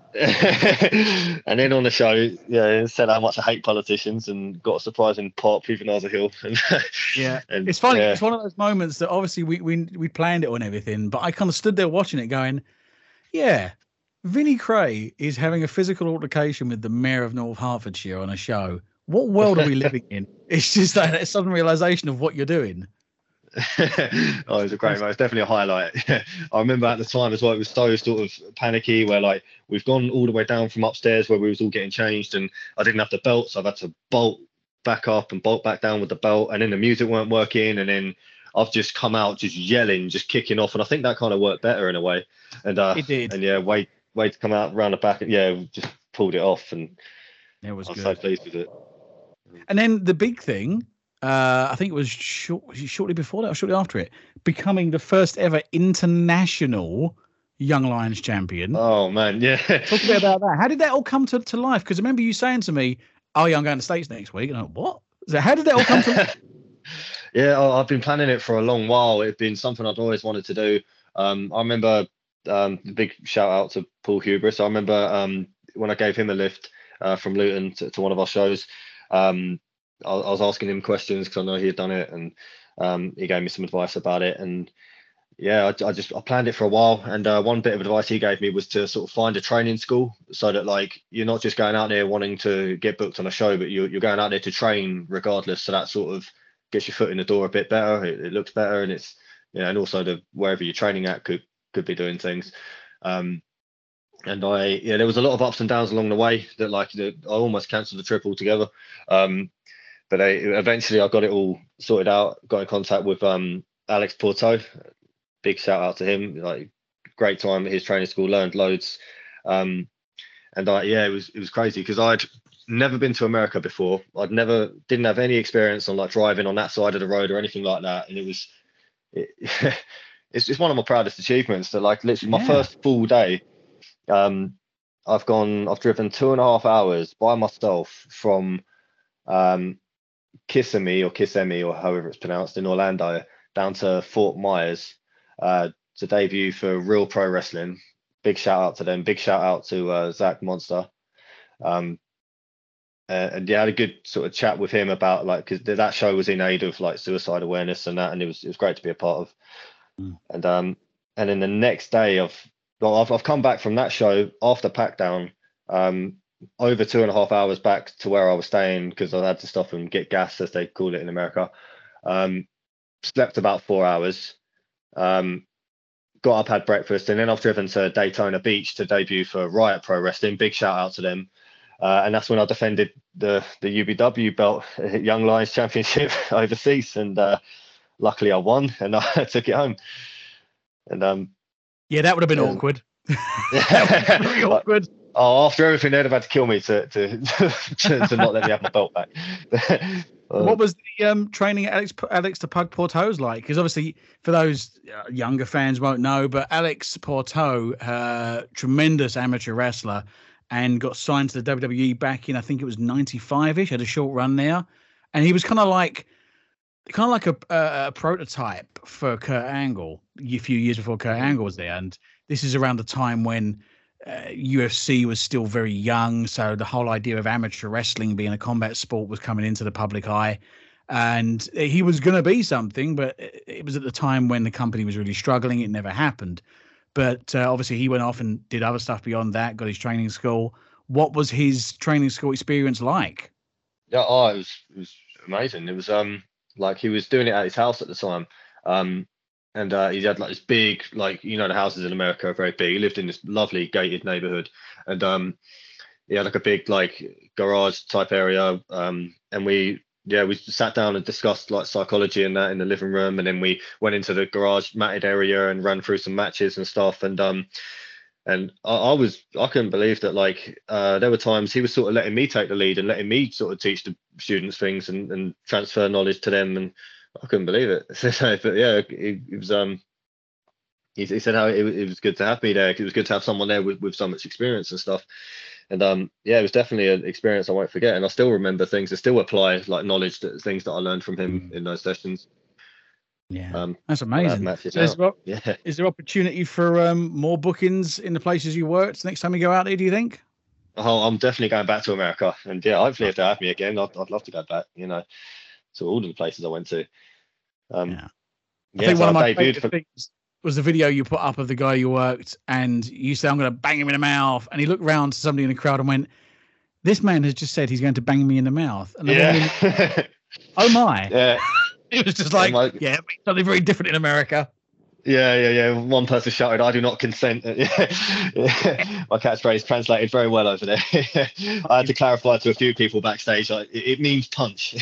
Speaker 3: and then on the show, yeah, said how much I hate politicians and got a surprising pop even though I was a heel.
Speaker 2: Yeah,
Speaker 3: and,
Speaker 2: it's funny.
Speaker 3: Yeah.
Speaker 2: It's one of those moments that obviously we we we planned it and everything, but I kind of stood there watching it, going, "Yeah, Vinnie Cray is having a physical altercation with the mayor of North Hertfordshire on a show. What world are we living in?" It's just that, that sudden realization of what you're doing.
Speaker 3: Oh, it was a great moment. It's definitely a highlight. I remember at the time as well, it was so sort of panicky where like we've gone all the way down from upstairs where we was all getting changed and I didn't have the belt, so I've had to bolt back up and bolt back down with the belt, and then the music weren't working, and then I've just come out just yelling, just kicking off, and I think that kind of worked better in a way. And uh
Speaker 2: It did.
Speaker 3: and yeah, wait wait to come out around the back, and yeah, just pulled it off, and
Speaker 2: It was
Speaker 3: I was
Speaker 2: good.
Speaker 3: so pleased with it.
Speaker 2: And then the big thing, uh, I think it was short, shortly before that or shortly after it, becoming the first ever international Young Lions champion.
Speaker 3: Oh man, yeah.
Speaker 2: Talk a bit about that. How did that all come to, to life? Because I remember you saying to me, "Oh yeah, I'm going to the States next week." And I'm like, "What?" So how did that all come to?
Speaker 3: Yeah, I- I've been planning it for a long while. It's been something I'd always wanted to do. Um, I remember um, the big shout out to Paul Hubris. I remember um, when I gave him a lift uh, from Luton to, to one of our shows. Um, I, I was asking him questions because I know he had done it, and um, he gave me some advice about it. And yeah, I, I just I planned it for a while. And uh, one bit of advice he gave me was to sort of find a training school so that like you're not just going out there wanting to get booked on a show, but you're you're going out there to train regardless. So that sort of gets your foot in the door a bit better. It, it looks better, and it's yeah, and also the wherever you're training at could could be doing things. Um, and I yeah, there was a lot of ups and downs along the way that like the, I almost cancelled the trip altogether. Um, but I, eventually I got it all sorted out. Got in contact with um, Alex Porto. Big shout out to him. Like great time at his training school. Learned loads. Um, and I yeah, it was it was crazy because I'd never been to America before. I'd never didn't have any experience on like driving on that side of the road or anything like that. And it was it, it's it's one of my proudest achievements. That like literally my
Speaker 2: Yeah.
Speaker 3: first full day. Um, I've gone. I've driven two and a half hours by myself from um, Kissimmee or Kissimmee or however it's pronounced in Orlando down to Fort Myers uh, to debut for Real Pro Wrestling. Big shout out to them. Big shout out to uh, Zach Monster. Um, uh, and yeah, I had a good sort of chat with him about like because that show was in aid of like suicide awareness and that, and it was it was great to be a part of.
Speaker 2: Mm.
Speaker 3: And um, and then the next day of well, I've I've come back from that show after Packdown, um, over two and a half hours back to where I was staying because I had to stop and get gas, as they call it in America. Um, slept about four hours, um, got up, had breakfast, and then I've driven to Daytona Beach to debut for Riot Pro Wrestling. Big shout out to them. Uh, and that's when I defended the the U B W belt, Young Lions Championship overseas, and uh, luckily I won and I took it home. And um.
Speaker 2: Yeah, that would have been
Speaker 3: Yeah.
Speaker 2: awkward. That would be very awkward.
Speaker 3: Oh, after everything, they'd have had to kill me to to to, to not let me have my belt back. Uh,
Speaker 2: What was the um, training at Alex Alex to Pug Porto's like? Because obviously, for those uh, younger fans won't know, but Alex Porto, uh, tremendous amateur wrestler, and got signed to the W W E back in I think it was ninety-five-ish. Had a short run there, and he was kind of like. Kind of like a, a, a prototype for Kurt Angle a few years before Kurt Angle was there. And this is around the time when uh, U F C was still very young. So the whole idea of amateur wrestling being a combat sport was coming into the public eye. And he was going to be something, but it was at the time when the company was really struggling. It never happened. But uh, obviously he went off and did other stuff beyond that, got his training school. What was his training school experience like?
Speaker 3: Yeah, oh, it was it was amazing. It was um. Like he was doing it at his house at the time, um, and uh, he had like this big, like you know, the houses in America are very big. He lived in this lovely gated neighborhood, and um, he had like a big like garage type area, um, and we yeah, we sat down and discussed like psychology and that in the living room, and then we went into the garage matted area and ran through some matches and stuff. And um, and I, I was I couldn't believe that like uh, there were times he was sort of letting me take the lead and letting me sort of teach the students things and, and transfer knowledge to them, and I couldn't believe it. But yeah, it, it was um. He, he said how it, it was good to have me there. It was good to have someone there with, with so much experience and stuff. And um, yeah, it was definitely an experience I won't forget. And I still remember things. I still apply like knowledge, that things that I learned from him mm. in those sessions.
Speaker 2: Yeah, um, that's amazing.
Speaker 3: So is, there, yeah.
Speaker 2: is there opportunity for um, more bookings in the places you worked next time you go out there, do you think?
Speaker 3: Oh, I'm definitely going back to America. And yeah, hopefully if they have me again, I'd, I'd love to go back, you know, to all the places I went to. Um,
Speaker 2: yeah. I yeah, think so one of my favorite for... things was the video you put up of the guy you worked, and you said, I'm going to bang him in the mouth. And he looked round to somebody in the crowd and went, this man has just said he's going to bang me in the mouth. And
Speaker 3: yeah.
Speaker 2: Went, oh my.
Speaker 3: Yeah.
Speaker 2: It was just like, yeah, my... yeah, something very different in America.
Speaker 3: Yeah, yeah, yeah. One person shouted, I do not consent. Yeah. Yeah. My catchphrase translated very well over there. I had to clarify to a few people backstage, like, it, it means punch.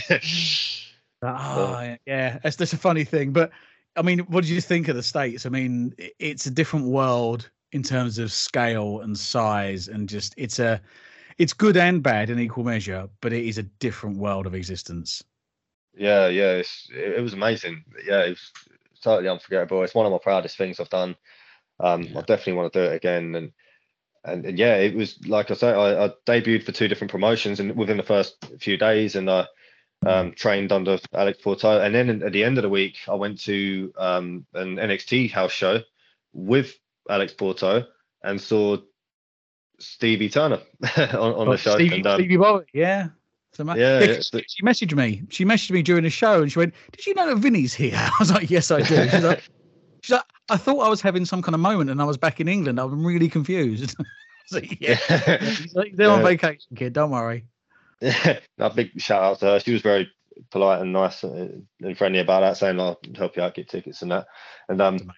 Speaker 2: Oh, so. Yeah, that's, that's a funny thing. But I mean, what did you think of the States? I mean, it's a different world in terms of scale and size, and just it's a, it's good and bad in equal measure, but it is a different world of existence.
Speaker 3: Yeah, yeah, it's, it, it was amazing. Yeah, it was totally unforgettable. It's one of my proudest things I've done. Um, yeah. I definitely want to do it again, and, and and yeah, it was like I said, I, I debuted for two different promotions, and within the first few days, and I. Um, trained under Alex Porto, and then at the end of the week, I went to um, an N X T house show with Alex Porto and saw Stevie Turner on, on
Speaker 2: oh,
Speaker 3: the show.
Speaker 2: Stevie,
Speaker 3: and, um,
Speaker 2: Stevie Bowie, yeah. So my,
Speaker 3: yeah,
Speaker 2: yeah,
Speaker 3: yeah
Speaker 2: she, she messaged me. She messaged me during the show, and she went, "Did you know that Vinny's here?" I was like, "Yes, I do." She's like, she's like, "I thought I was having some kind of moment, and I was back in England. I'm really confused." I was like, "Yeah, she's like, they're yeah. on vacation, kid. Don't worry."
Speaker 3: Yeah, a big shout out to her. She was very polite and nice and friendly about that, saying I'll help you out, get tickets and that. And um,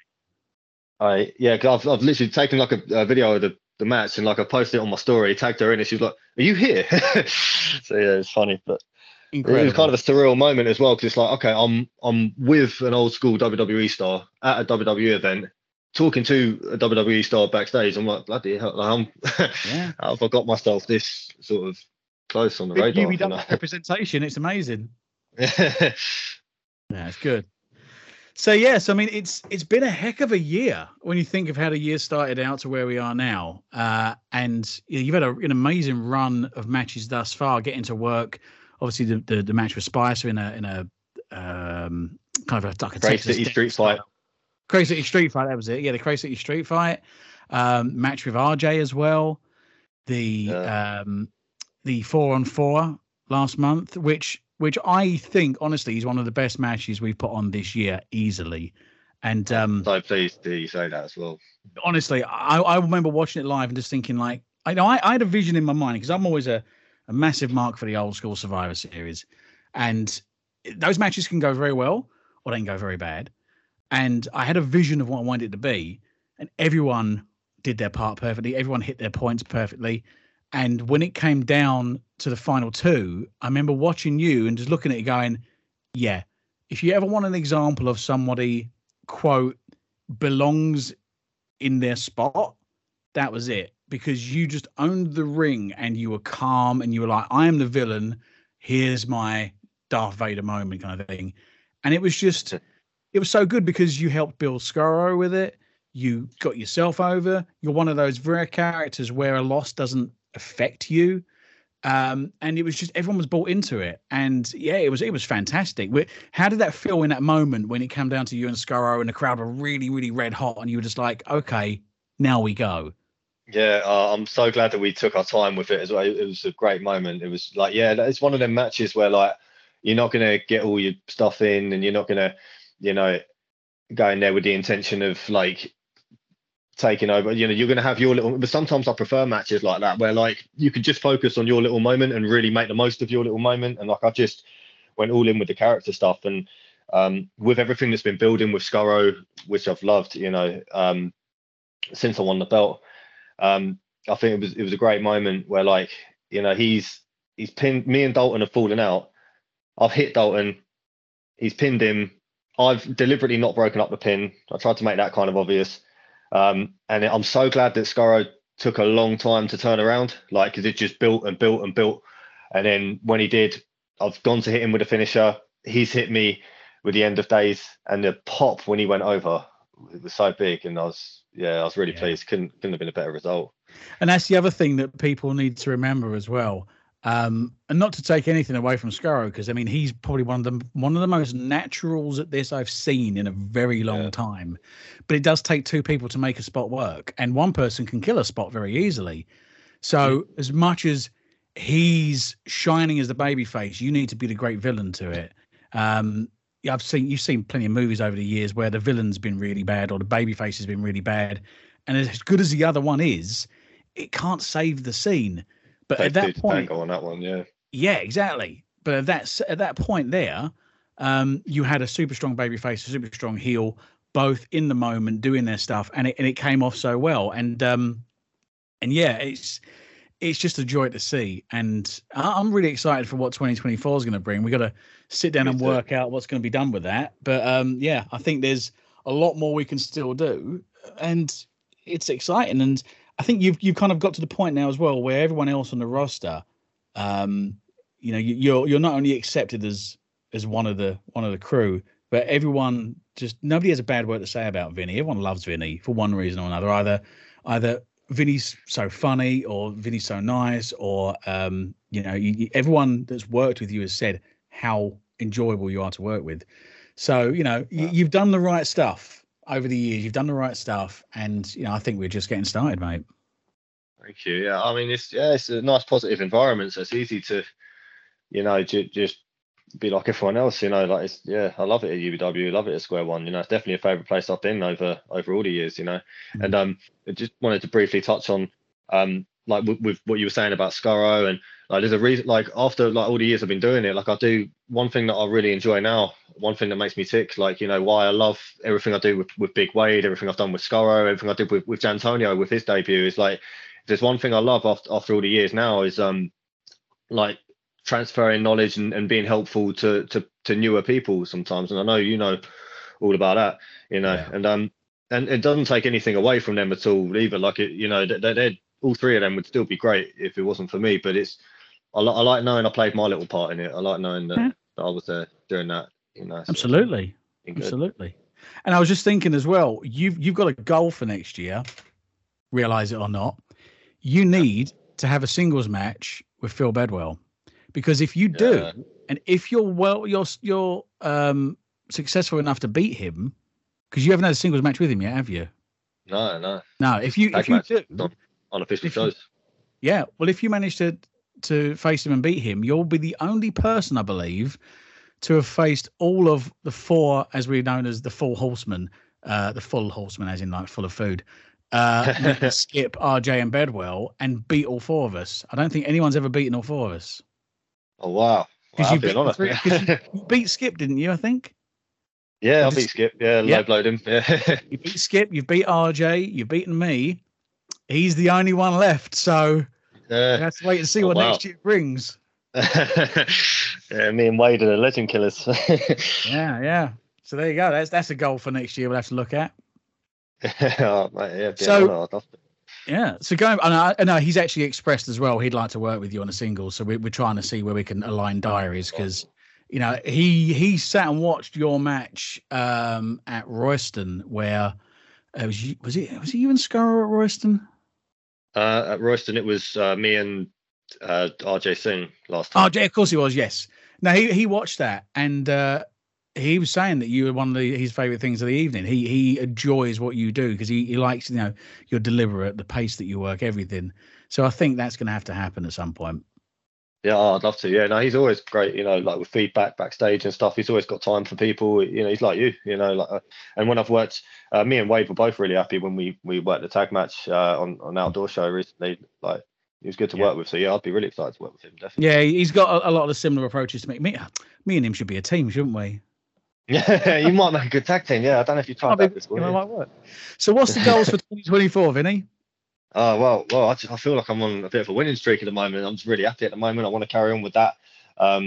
Speaker 3: I yeah, cause I've I've literally taken like a, a video of the, the match, and like I posted it on my story, tagged her in, and she was like, "Are you here?" So yeah, it's funny, but Incredible. It was kind of a surreal moment as well, because it's like, okay, I'm I'm with an old school W W E star at a W W E event, talking to a W W E star backstage. I'm like, bloody hell, I'm, yeah. How have I got myself this sort of close on the
Speaker 2: Big
Speaker 3: radar?
Speaker 2: U W representation, it's amazing. Yeah, it's good. So yes, I mean it's it's been a heck of a year when you think of how the year started out to where we are now, uh, and you know, you've had a, an amazing run of matches thus far. Getting to work, obviously the the, the match with Spicer in a in a um, kind of a like a
Speaker 3: Crazy City Street Fight.
Speaker 2: Crazy City Street Fight, that was it. Yeah, the Crazy City Street Fight um, match with R J as well. The yeah. um, the four on four last month, which. Which I think, honestly, is one of the best matches we've put on this year, easily. And um,
Speaker 3: so pleased to you say that as well.
Speaker 2: Honestly, I, I remember watching it live and just thinking, like, I know I, I had a vision in my mind, because I'm always a, a massive mark for the old school Survivor Series, and those matches can go very well or they can go very bad. And I had a vision of what I wanted it to be, and everyone did their part perfectly. Everyone hit their points perfectly. And when it came down to the final two, I remember watching you and just looking at it going, yeah, if you ever want an example of somebody, quote, belongs in their spot, that was it. Because you just owned the ring and you were calm and you were like, I am the villain. Here's my Darth Vader moment kind of thing. And it was just, it was so good because you helped build Scarro with it. You got yourself over. You're one of those rare characters where a loss doesn't affect you, um and it was just everyone was bought into it, and yeah, it was it was fantastic. How did that feel in that moment when it came down to you and Scarro and the crowd were really really red hot and you were just like, okay, now we go?
Speaker 3: Yeah, uh, I'm so glad that we took our time with it as well. It was a great moment. It was like, yeah, it's one of them matches where like you're not gonna get all your stuff in, and you're not gonna, you know, go in there with the intention of like taking over. You know, you're going to have your little, but sometimes I prefer matches like that where like you can just focus on your little moment and really make the most of your little moment. And like I just went all in with the character stuff, and um with everything that's been building with Scarro, which I've loved, you know, um since I won the belt. um I think it was it was a great moment where like, you know, he's he's pinned me and Dalton have fallen out, I've hit Dalton. He's pinned him. I've deliberately not broken up the pin. I tried to make that kind of obvious. Um, and I'm so glad that Scurro took a long time to turn around, like, because it just built and built and built. And then when he did, I've gone to hit him with a finisher. He's hit me with the end of days, and the pop when he went over, it was so big. And I was, yeah, I was really yeah. pleased. Couldn't couldn't have been a better result.
Speaker 2: And that's the other thing that people need to remember as well. Um, and not to take anything away from Scurro, because I mean he's probably one of the one of the most naturals at this I've seen in a very long yeah. time. But it does take two people to make a spot work, and one person can kill a spot very easily. So mm. as much as he's shining as the babyface, you need to be the great villain to it. Um, I've seen you've seen plenty of movies over the years where the villain's been really bad or the babyface has been really bad, and as good as the other one is, it can't save the scene. But at that point,
Speaker 3: on that one, yeah,
Speaker 2: yeah, exactly. But at that at that point there, um, you had a super strong babyface, a super strong heel, both in the moment doing their stuff, and it and it came off so well. And um, and yeah, it's it's just a joy to see. And I'm really excited for what twenty twenty-four is going to bring. We got to sit down Me and too. work out what's going to be done with that. But um, yeah, I think there's a lot more we can still do, and it's exciting. And I think you've you've kind of got to the point now as well where everyone else on the roster, um, you know, you, you're you're not only accepted as as one of the one of the crew, but everyone just nobody has a bad word to say about Vinny. Everyone loves Vinny for one reason or another. Either either Vinny's so funny, or Vinny's so nice, or um, you know, you, you, everyone that's worked with you has said how enjoyable you are to work with. So you know, you, you've done the right stuff. Over the years, you've done the right stuff, and you know I think we're just getting started, mate.
Speaker 3: Thank you. Yeah, I mean it's yeah, it's a nice positive environment, so it's easy to, you know, j- just be like everyone else. You know, like it's yeah, I love it at U B W, love it at Square One. You know, it's definitely a favourite place I've been over over all the years. You know, mm-hmm. and um, I just wanted to briefly touch on um, like w- with what you were saying about Scurro, and like there's a reason. Like after like all the years I've been doing it, like I do one thing that I really enjoy now. One thing that makes me tick, like, you know, why I love everything I do with, with Big Wade, everything I've done with Scurro, everything I did with, with D'Antonio with his debut is like, there's one thing I love after, after all the years now is um like transferring knowledge and, and being helpful to, to to newer people sometimes. And I know you know all about that, you know, yeah. and um and it doesn't take anything away from them at all either. Like, it, you know, they're, they're, all three of them would still be great if it wasn't for me. But it's I, li- I like knowing I played my little part in it. I like knowing that, yeah. that I was there doing that. You know,
Speaker 2: absolutely, so absolutely. And I was just thinking as well, you've you've got a goal for next year. Realize it or not, you need to have a singles match with Phil Bedwell, because if you do, yeah. and if you're well, you're you're um, successful enough to beat him, because you haven't had a singles match with him yet, have you?
Speaker 3: No, no,
Speaker 2: no. If you if you do
Speaker 3: on unofficial shows,
Speaker 2: yeah. Well, if you manage to to face him and beat him, you'll be the only person, I believe, to have faced all of the four, as we're known as the full horsemen, uh, the full horsemen, as in like full of food, uh, Skip, R J, and Bedwell, and beat all four of us. I don't think anyone's ever beaten all four of us.
Speaker 3: Oh wow!
Speaker 2: Because
Speaker 3: wow,
Speaker 2: you, beat you, you beat Skip, didn't you? I think.
Speaker 3: Yeah, I beat Skip. Yeah, yeah. Low blowed him. Yeah.
Speaker 2: You beat Skip. You've beat R J. You've beaten me. He's the only one left. So
Speaker 3: yeah.
Speaker 2: we have to wait and see
Speaker 3: oh,
Speaker 2: what
Speaker 3: wow.
Speaker 2: next year brings.
Speaker 3: Yeah, me and Wade are the legend killers.
Speaker 2: yeah, yeah. So there you go. That's that's a goal for next year. We'll have to look at.
Speaker 3: oh, mate, yeah.
Speaker 2: So, yeah. So going, and I, I know he's actually expressed as well he'd like to work with you on a single. So we're we're trying to see where we can align diaries, because you know he he sat and watched your match um, at Royston, where uh, was you, was it was it you and Scurro at Royston?
Speaker 3: Uh, at Royston, it was uh, me and uh, R J Singh last time.
Speaker 2: R J, of course he was. Yes. No, he he watched that, and uh, he was saying that you were one of the, his favorite things of the evening. He he enjoys what you do because he, he likes, you know, you're deliberate, the pace that you work, everything. So I think that's going to have to happen at some point.
Speaker 3: Yeah, oh, I'd love to. Yeah, no, he's always great. You know, like with feedback backstage and stuff. He's always got time for people. You know, he's like you. You know, like. Uh, and when I've worked, uh, me and Wade were both really happy when we we worked the tag match uh, on on outdoor show recently. Like, he was good to yeah. work with. So yeah, I'd be really excited to work with him. Definitely.
Speaker 2: Yeah, he's got a, a lot of similar approaches to me. Me, me and him should be a team, shouldn't we?
Speaker 3: Yeah, you might make a good tag team. Yeah, I don't know if you tried that before.
Speaker 2: Yeah. Might work. So what's the goals for twenty twenty-four, Vinny?
Speaker 3: Oh, uh, well, well, I, just, I feel like I'm on a bit of a winning streak at the moment. I'm just really happy at the moment. I want to carry on with that. Um,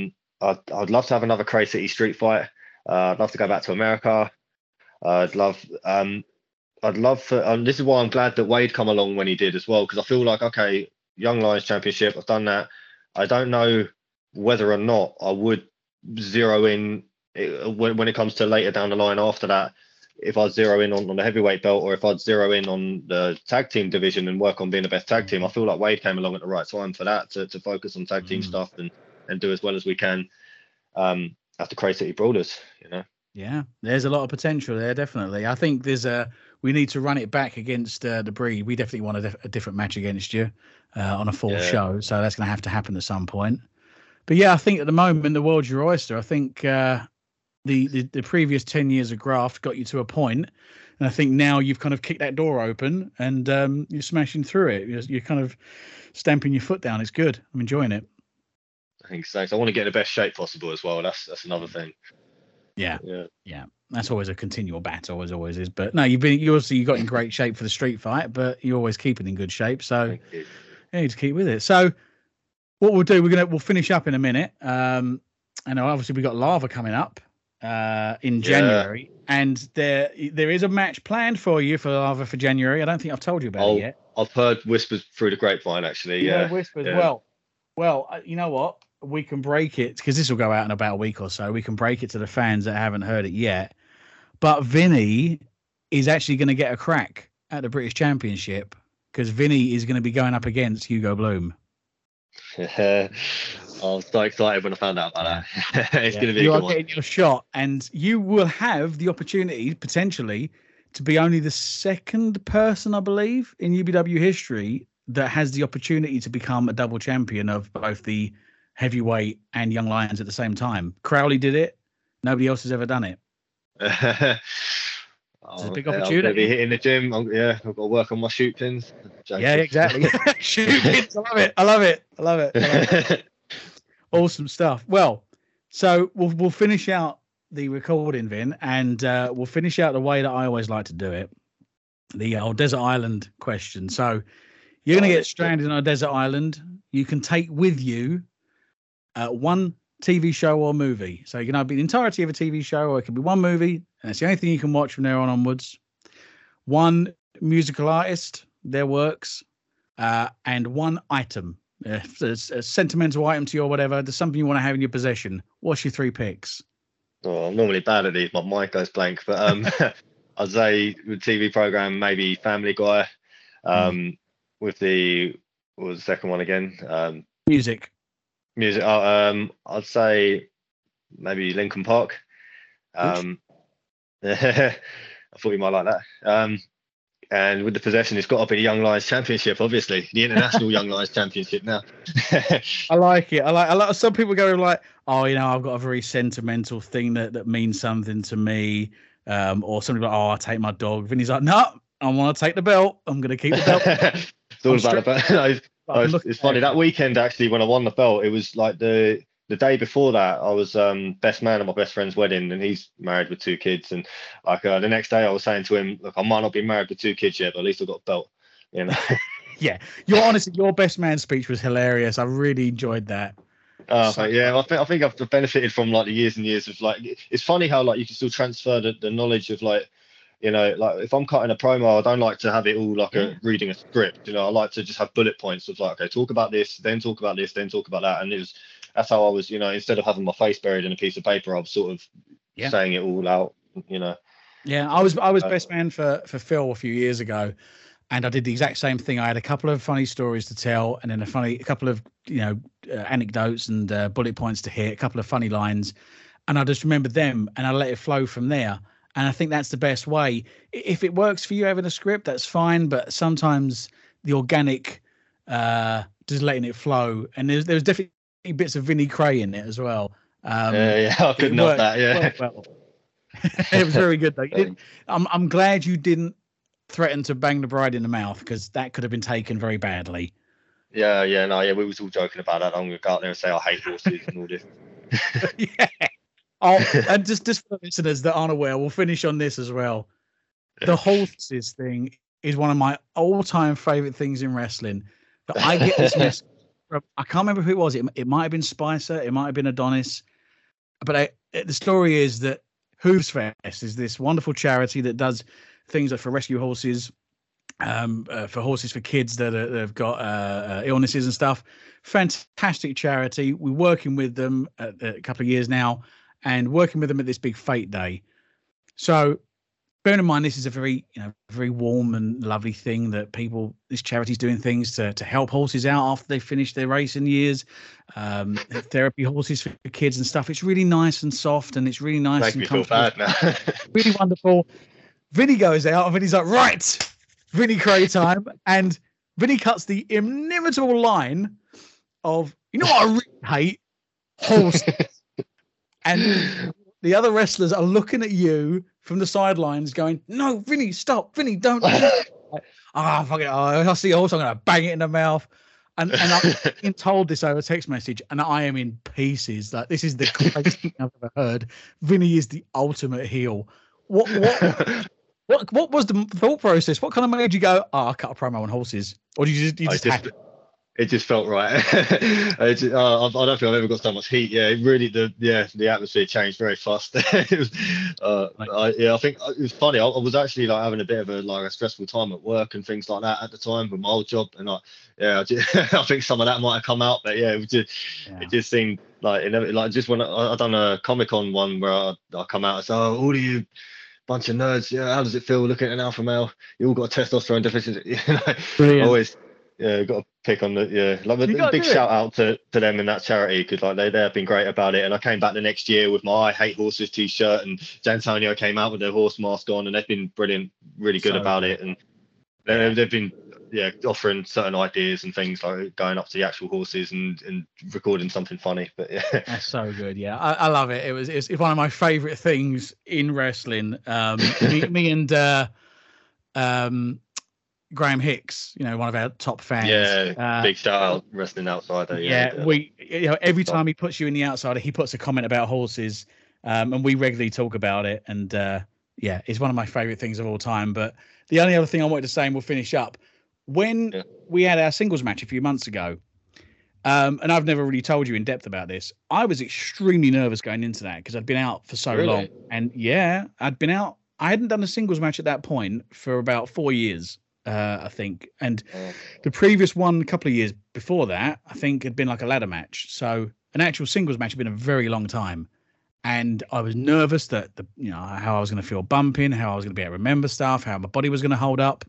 Speaker 3: I'd, I'd love to have another Cray City street fight. Uh, I'd love to go back to America. Uh, I'd love, um, I'd love for, and this is why I'm glad that Wade come along when he did as well, because I feel like, okay, Young Lions Championship, I've done that. I don't know whether or not I would zero in it, when, when it comes to later down the line after that, if I'd zero in on, on the heavyweight belt or if I'd zero in on the tag team division and work on being the best tag team. I feel like Wade came along at the right time for that, to, to focus on tag team mm. stuff and, and do as well as we can um, after Cray City Brawlers, you know.
Speaker 2: Yeah, there's a lot of potential there, definitely. I think there's a, we need to run it back against uh, the Breed. We definitely want a, dif- a different match against you uh, on a full yeah. show. So that's going to have to happen at some point. But yeah, I think at the moment, the world's your oyster. I think uh, the, the, the previous ten years of graft got you to a point, and I think now you've kind of kicked that door open and um, you're smashing through it. You're, you're kind of stamping your foot down. It's good. I'm enjoying it.
Speaker 3: I think so. So I want to get in the best shape possible as well. That's that's another thing.
Speaker 2: Yeah, yeah, yeah. That's always a continual battle, as always is. But no, you've been you also you got in great shape for the street fight, but you always keep it in good shape. So
Speaker 3: Thank you.
Speaker 2: Yeah, you just keep with it. So what we'll do, we're gonna we'll finish up in a minute. Um, and obviously we got Lava coming up uh in January, yeah. and there there is a match planned for you for Lava for January. I don't think I've told you about
Speaker 3: I'll,
Speaker 2: it yet.
Speaker 3: I've heard whispers through the grapevine, actually. Yeah,
Speaker 2: yeah whispers.
Speaker 3: Yeah.
Speaker 2: Well, well, you know what? We can break it because this will go out in about a week or so. We can break it to the fans that haven't heard it yet. But Vinny is actually going to get a crack at the British Championship because Vinny is going to be going up against Hugo Bloom.
Speaker 3: Yeah. I was so excited when I found out about that. It's
Speaker 2: yeah.
Speaker 3: going to be
Speaker 2: you
Speaker 3: a
Speaker 2: are
Speaker 3: good
Speaker 2: getting
Speaker 3: one.
Speaker 2: your shot, and you will have the opportunity potentially to be only the second person, I believe, in U B W history that has the opportunity to become a double champion of both the heavyweight and Young Lions at the same time. Crowley did it. Nobody else has ever done it.
Speaker 3: oh,
Speaker 2: It's a big
Speaker 3: yeah,
Speaker 2: opportunity.
Speaker 3: I'm going to be hitting the gym. I'm, yeah, I've got to work on my shoot pins.
Speaker 2: Yeah, exactly. Shoot pins. I love it. I love it. I love it. I love it. Awesome stuff. Well, so we'll we'll finish out the recording, Vin, and uh, we'll finish out the way that I always like to do it. The old desert island question. So you're going to get stranded on a desert island. You can take with you uh, one T V show or movie. So you can either be the entirety of a T V show, or it could be one movie, and it's the only thing you can watch from there on onwards. One musical artist, their works, uh, and one item, uh, a, a sentimental item to you or whatever. There's something you want to have in your possession. What's your three picks?
Speaker 3: Oh, I'm normally bad at these. My mind goes blank. But um, I'd say the T V program, maybe Family Guy. Um, mm. With the, what was the second one again? Um,
Speaker 2: music.
Speaker 3: Music. Oh, um, I'd say maybe Linkin Park. Um, I thought you might like that. Um, and with the possession, it's got to be the Young Lions Championship, obviously, the International Young Lions Championship now.
Speaker 2: I like it. I like. I like. Some people go like, "Oh, you know, I've got a very sentimental thing that that means something to me," um, or somebody like, "Oh, I take my dog." Vinny's like, "No, I want to take the belt. I'm going to keep the belt."
Speaker 3: It's all I'm about the belt. Oh, it's, it's funny that weekend actually when I won the belt, it was like the the day before that I was um best man at my best friend's wedding, and he's married with two kids, and like uh, the next day I was saying to him, look, I might not be married with two kids yet, but at least I've got a belt, you know.
Speaker 2: Yeah, your honestly your best man speech was hilarious. I really enjoyed that.
Speaker 3: Oh, so, yeah, I think I think I've benefited from like the years and years of like, it's funny how like you can still transfer the, the knowledge of like, you know, like if I'm cutting a promo, I don't like to have it all like a reading a script. You know, I like to just have bullet points of like, okay, talk about this, then talk about this, then talk about that. And it was, that's how I was, you know, instead of having my face buried in a piece of paper, I was sort of yeah. saying it all out, you know.
Speaker 2: Yeah, I was I was best man for, for Phil a few years ago, and I did the exact same thing. I had a couple of funny stories to tell, and then a funny, a couple of, you know, uh, anecdotes and uh, bullet points to hit, a couple of funny lines, and I just remembered them, and I let it flow from there. And I think that's the best way. If it works for you having a script, that's fine. But sometimes the organic, uh, just letting it flow. And there's there's definitely bits of Vinny Cray in it as well. Um,
Speaker 3: yeah, yeah, I couldn't have that. Yeah,
Speaker 2: well. It was very good though. You didn't, I'm I'm glad you didn't threaten to bang the bride in the mouth, because that could have been taken very badly.
Speaker 3: Yeah, yeah, no, yeah, we was all joking about that. I'm gonna go out there and say I hate horses and all this.
Speaker 2: Yeah. Oh, and just, just for the listeners that aren't aware, we'll finish on this as well. The horses thing is one of my all-time favorite things in wrestling. But I get this message from, I can't remember who it was. It, it might have been Spicer. It might have been Adonis. but I, the story is that Hooves Fest is this wonderful charity that does things like for rescue horses, um, uh, for horses for kids that, are, that have got uh, uh, illnesses and stuff. Fantastic charity. We're working with them a, a couple of years now, and working with them at this big fate day. So, bearing in mind, this is a very, you know, very warm and lovely thing that people, this charity's doing things to to help horses out after they finish their racing years, um, therapy horses for kids and stuff. It's really nice and soft, and it's really nice
Speaker 3: Make
Speaker 2: and
Speaker 3: me feel
Speaker 2: comfortable.
Speaker 3: bad now.
Speaker 2: Really wonderful. Vinny goes out, and Vinny's like, right, Vinny Cray time, and Vinny cuts the inimitable line of, you know what I really hate? Horses. And the other wrestlers are looking at you from the sidelines going, no, Vinny, stop. Vinny, don't. Ah, oh, fuck it. Oh, I see a horse, I'm going to bang it in the mouth. And, and I'm being told this over text message, and I am in pieces. Like, this is the craziest thing I've ever heard. Vinny is the ultimate heel. What, what, what, what was the thought process? What kind of made you go, oh, I'll cut a promo on horses? Or did you just, you just,
Speaker 3: just it just felt right. It just, uh, I, I don't think I've ever got so much heat. Yeah, it really, the yeah, the atmosphere changed very fast. It was, uh, I, yeah, I think it was funny. I, I was actually like having a bit of a like a stressful time at work and things like that at the time with my old job, and like, yeah, I, just, I think some of that might have come out, but yeah, it was just, yeah. It just seemed like it never, like just when I, I done a Comic Con one where I, I come out and say, oh, all of you bunch of nerds, yeah, how does it feel looking at an alpha male? You all got a testosterone deficiency. You know,
Speaker 2: brilliant.
Speaker 3: Always. Yeah, got to pick on the yeah. Like a big shout out to, to them in that charity, because like they they have been great about it. And I came back the next year with my I Hate Horses t-shirt, and D'Antonio came out with their horse mask on, and they've been brilliant, really good so about good. it. And they, they've been yeah offering certain ideas and things like going up to the actual horses and, and recording something funny. But yeah,
Speaker 2: that's so good. Yeah, I, I love it. It was it's one of my favorite things in wrestling. Um, me, me and uh, um. Graham Hicks, you know, one of our top fans.
Speaker 3: Yeah, uh, big shout out, Wrestling Outsider. Yeah,
Speaker 2: yeah, we, you know, every time he puts you in the Outsider, he puts a comment about horses, um, and we regularly talk about it. And uh, yeah, it's one of my favorite things of all time. But the only other thing I wanted to say, and we'll finish up, when yeah. we had our singles match a few months ago, um, and I've never really told you in depth about this, I was extremely nervous going into that because I'd been out for so
Speaker 3: really?
Speaker 2: long. And yeah, I'd been out. I hadn't done a singles match at that point for about four years. Uh, I think, and oh. the previous one, a couple of years before that, I think had been like a ladder match. So an actual singles match had been a very long time, and I was nervous that the, you know, how I was going to feel bumping, how I was going to be able to remember stuff, how my body was going to hold up,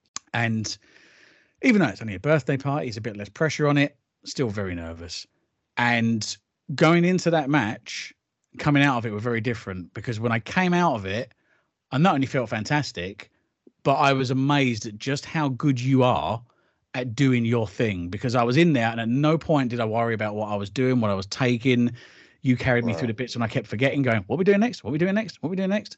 Speaker 2: and even though it's only a birthday party, it's a bit less pressure on it. Still very nervous, and going into that match, coming out of it were very different, because when I came out of it, I not only felt fantastic, but I was amazed at just how good you are at doing your thing, because I was in there and at no point did I worry about what I was doing, what I was taking. You carried wow. me through the bits and I kept forgetting, going, what are we doing next? What are we doing next? What are we doing next?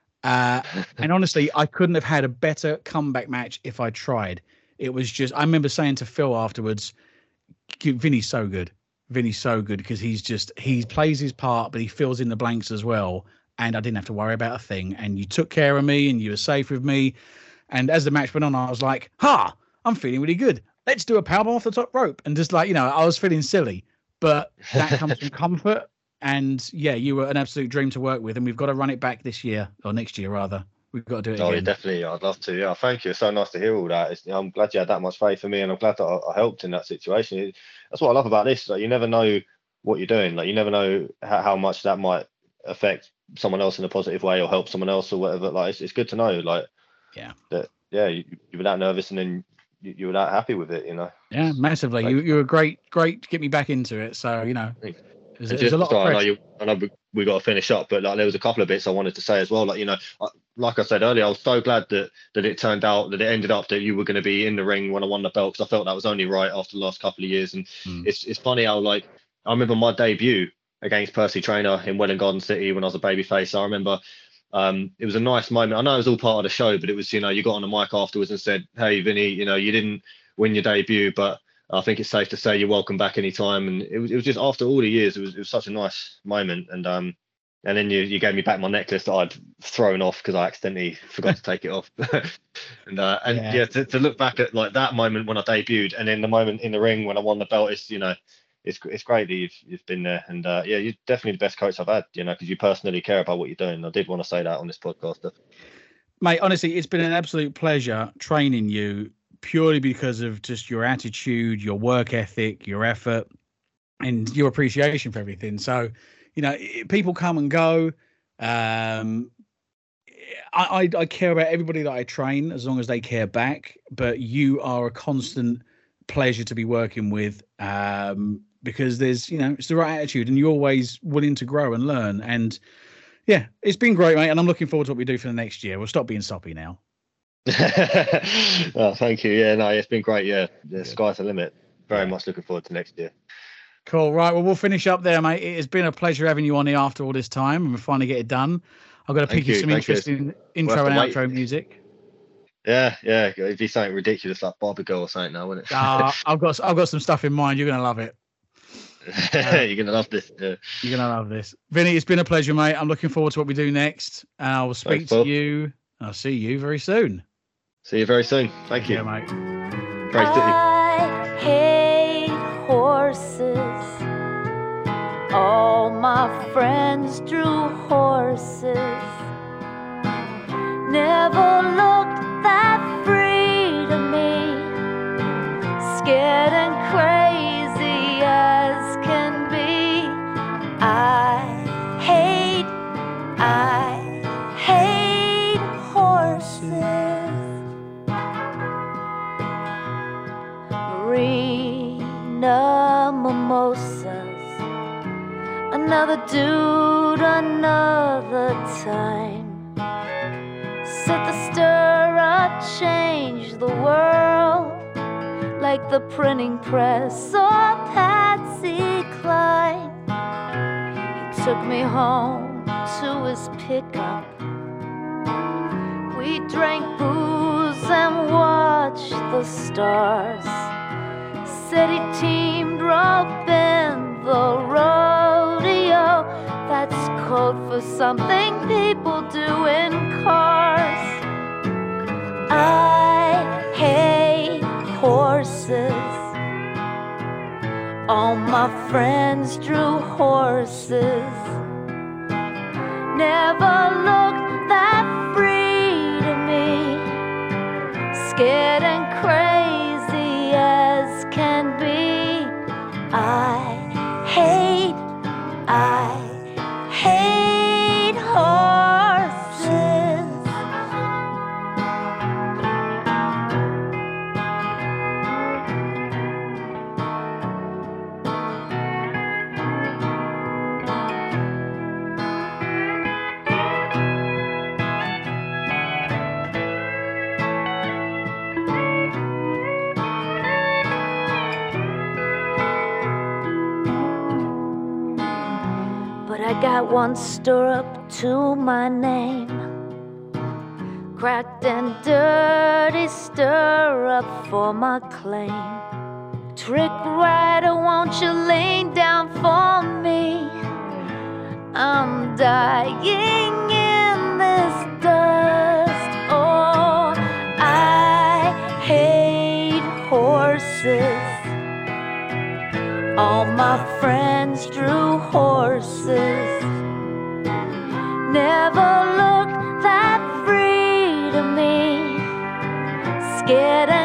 Speaker 2: Uh, and honestly, I couldn't have had a better comeback match if I tried. It was just, I remember saying to Phil afterwards, Vinny's so good. Vinny's so good because he's just, he plays his part, but he fills in the blanks as well. And I didn't have to worry about a thing. And you took care of me and you were safe with me. And as the match went on, I was like, ha, I'm feeling really good. Let's do a powerbomb off the top rope. And just like, you know, I was feeling silly. But that comes from comfort. And yeah, you were an absolute dream to work with. And we've got to run it back this year, or next year rather. We've got to do it
Speaker 3: oh,
Speaker 2: again.
Speaker 3: Yeah, definitely. I'd love to. Yeah, thank you. It's so nice to hear all that. It's, I'm glad you had that much faith in me, and I'm glad that I, I helped in that situation. It, that's what I love about this. Like, you never know what you're doing. Like, you never know how, how much that might affect someone else in a positive way or help someone else or whatever. Like, it's, it's good to know. Like,
Speaker 2: yeah, that
Speaker 3: yeah, you, you were that nervous and then you, you were that happy with it. You know.
Speaker 2: Yeah, massively. Like, you you were great, great to get me back into it. So you know. There's,
Speaker 3: just,
Speaker 2: there's a lot
Speaker 3: sorry,
Speaker 2: of
Speaker 3: I know, you, I know we, we got to finish up, but like there was a couple of bits I wanted to say as well. Like, you know, I, like I said earlier, I was so glad that that it turned out that it ended up that you were going to be in the ring when I won the belt, because I felt that was only right after the last couple of years. And mm. it's it's funny how, like, I remember my debut against Percy Traynor in Welling Garden City when I was a babyface. I remember um, it was a nice moment. I know it was all part of the show, but it was, you know, you got on the mic afterwards and said, "Hey, Vinny, you know, you didn't win your debut, but I think it's safe to say you're welcome back anytime." And it was it was just after all the years, it was it was such a nice moment. And um and then you you gave me back my necklace that I'd thrown off because I accidentally forgot to take it off. and uh, and yeah, yeah to, to look back at like that moment when I debuted, and then the moment in the ring when I won the belt, is, you know, it's it's great that you've you've been there, and uh, yeah, you're definitely the best coach I've had. You know, because you personally care about what you're doing. I did want to say that on this podcast.
Speaker 2: Mate, honestly, it's been an absolute pleasure training you, purely because of just your attitude, your work ethic, your effort, and your appreciation for everything. So, you know, people come and go. Um, I, I, I care about everybody that I train as long as they care back. But you are a constant pleasure to be working with, um, because there's, you know, it's the right attitude, and you're always willing to grow and learn. And yeah, it's been great, mate. And I'm looking forward to what we do for the next year. We'll stop being soppy now.
Speaker 3: Oh, thank you. Yeah, no, it's been great. Yeah, the sky's the limit. Very much looking forward to next year.
Speaker 2: Cool. Right. Well, we'll finish up there, mate. It has been a pleasure having you on here after all this time, and we'll finally get it done. I've got to pick you some interesting you. intro
Speaker 3: we'll
Speaker 2: and
Speaker 3: outro
Speaker 2: wait. music.
Speaker 3: Yeah, yeah. It'd be something ridiculous like Barbie Girl or something now, wouldn't it?
Speaker 2: uh, I've got I've got some stuff in mind. You're gonna love it.
Speaker 3: Uh, you're gonna love this. Yeah.
Speaker 2: You're gonna love this, Vinny. It's been a pleasure, mate. I'm looking forward to what we do next, and I will speak
Speaker 3: Thanks,
Speaker 2: to
Speaker 3: Paul.
Speaker 2: you. I'll see you very soon.
Speaker 3: See you very soon. Thank you,
Speaker 2: yeah, mate.
Speaker 3: Great to
Speaker 4: I hate horses. All my friends drew horses. Never looked that free to me. Scared and crazy as can be. I hate, I hate horses. Marina mimosas. Another dude, another time. Set the stir, change the world. Like the printing press or Patsy Cline. He took me home to his pickup. We drank booze and watched the stars. Said he teamed up in the rodeo. That's code for something people do in cars. I hate horses. All my friends drew horses. Never looked that free to me. Scared and crazy as can be. I hate, I hate horses. I got one stirrup to my name. Cracked and dirty stirrup for my claim. Trick rider, won't you lean down for me? I'm dying in this dust. Oh, I hate horses. All my friends drew horses. Never looked that free to me. Scared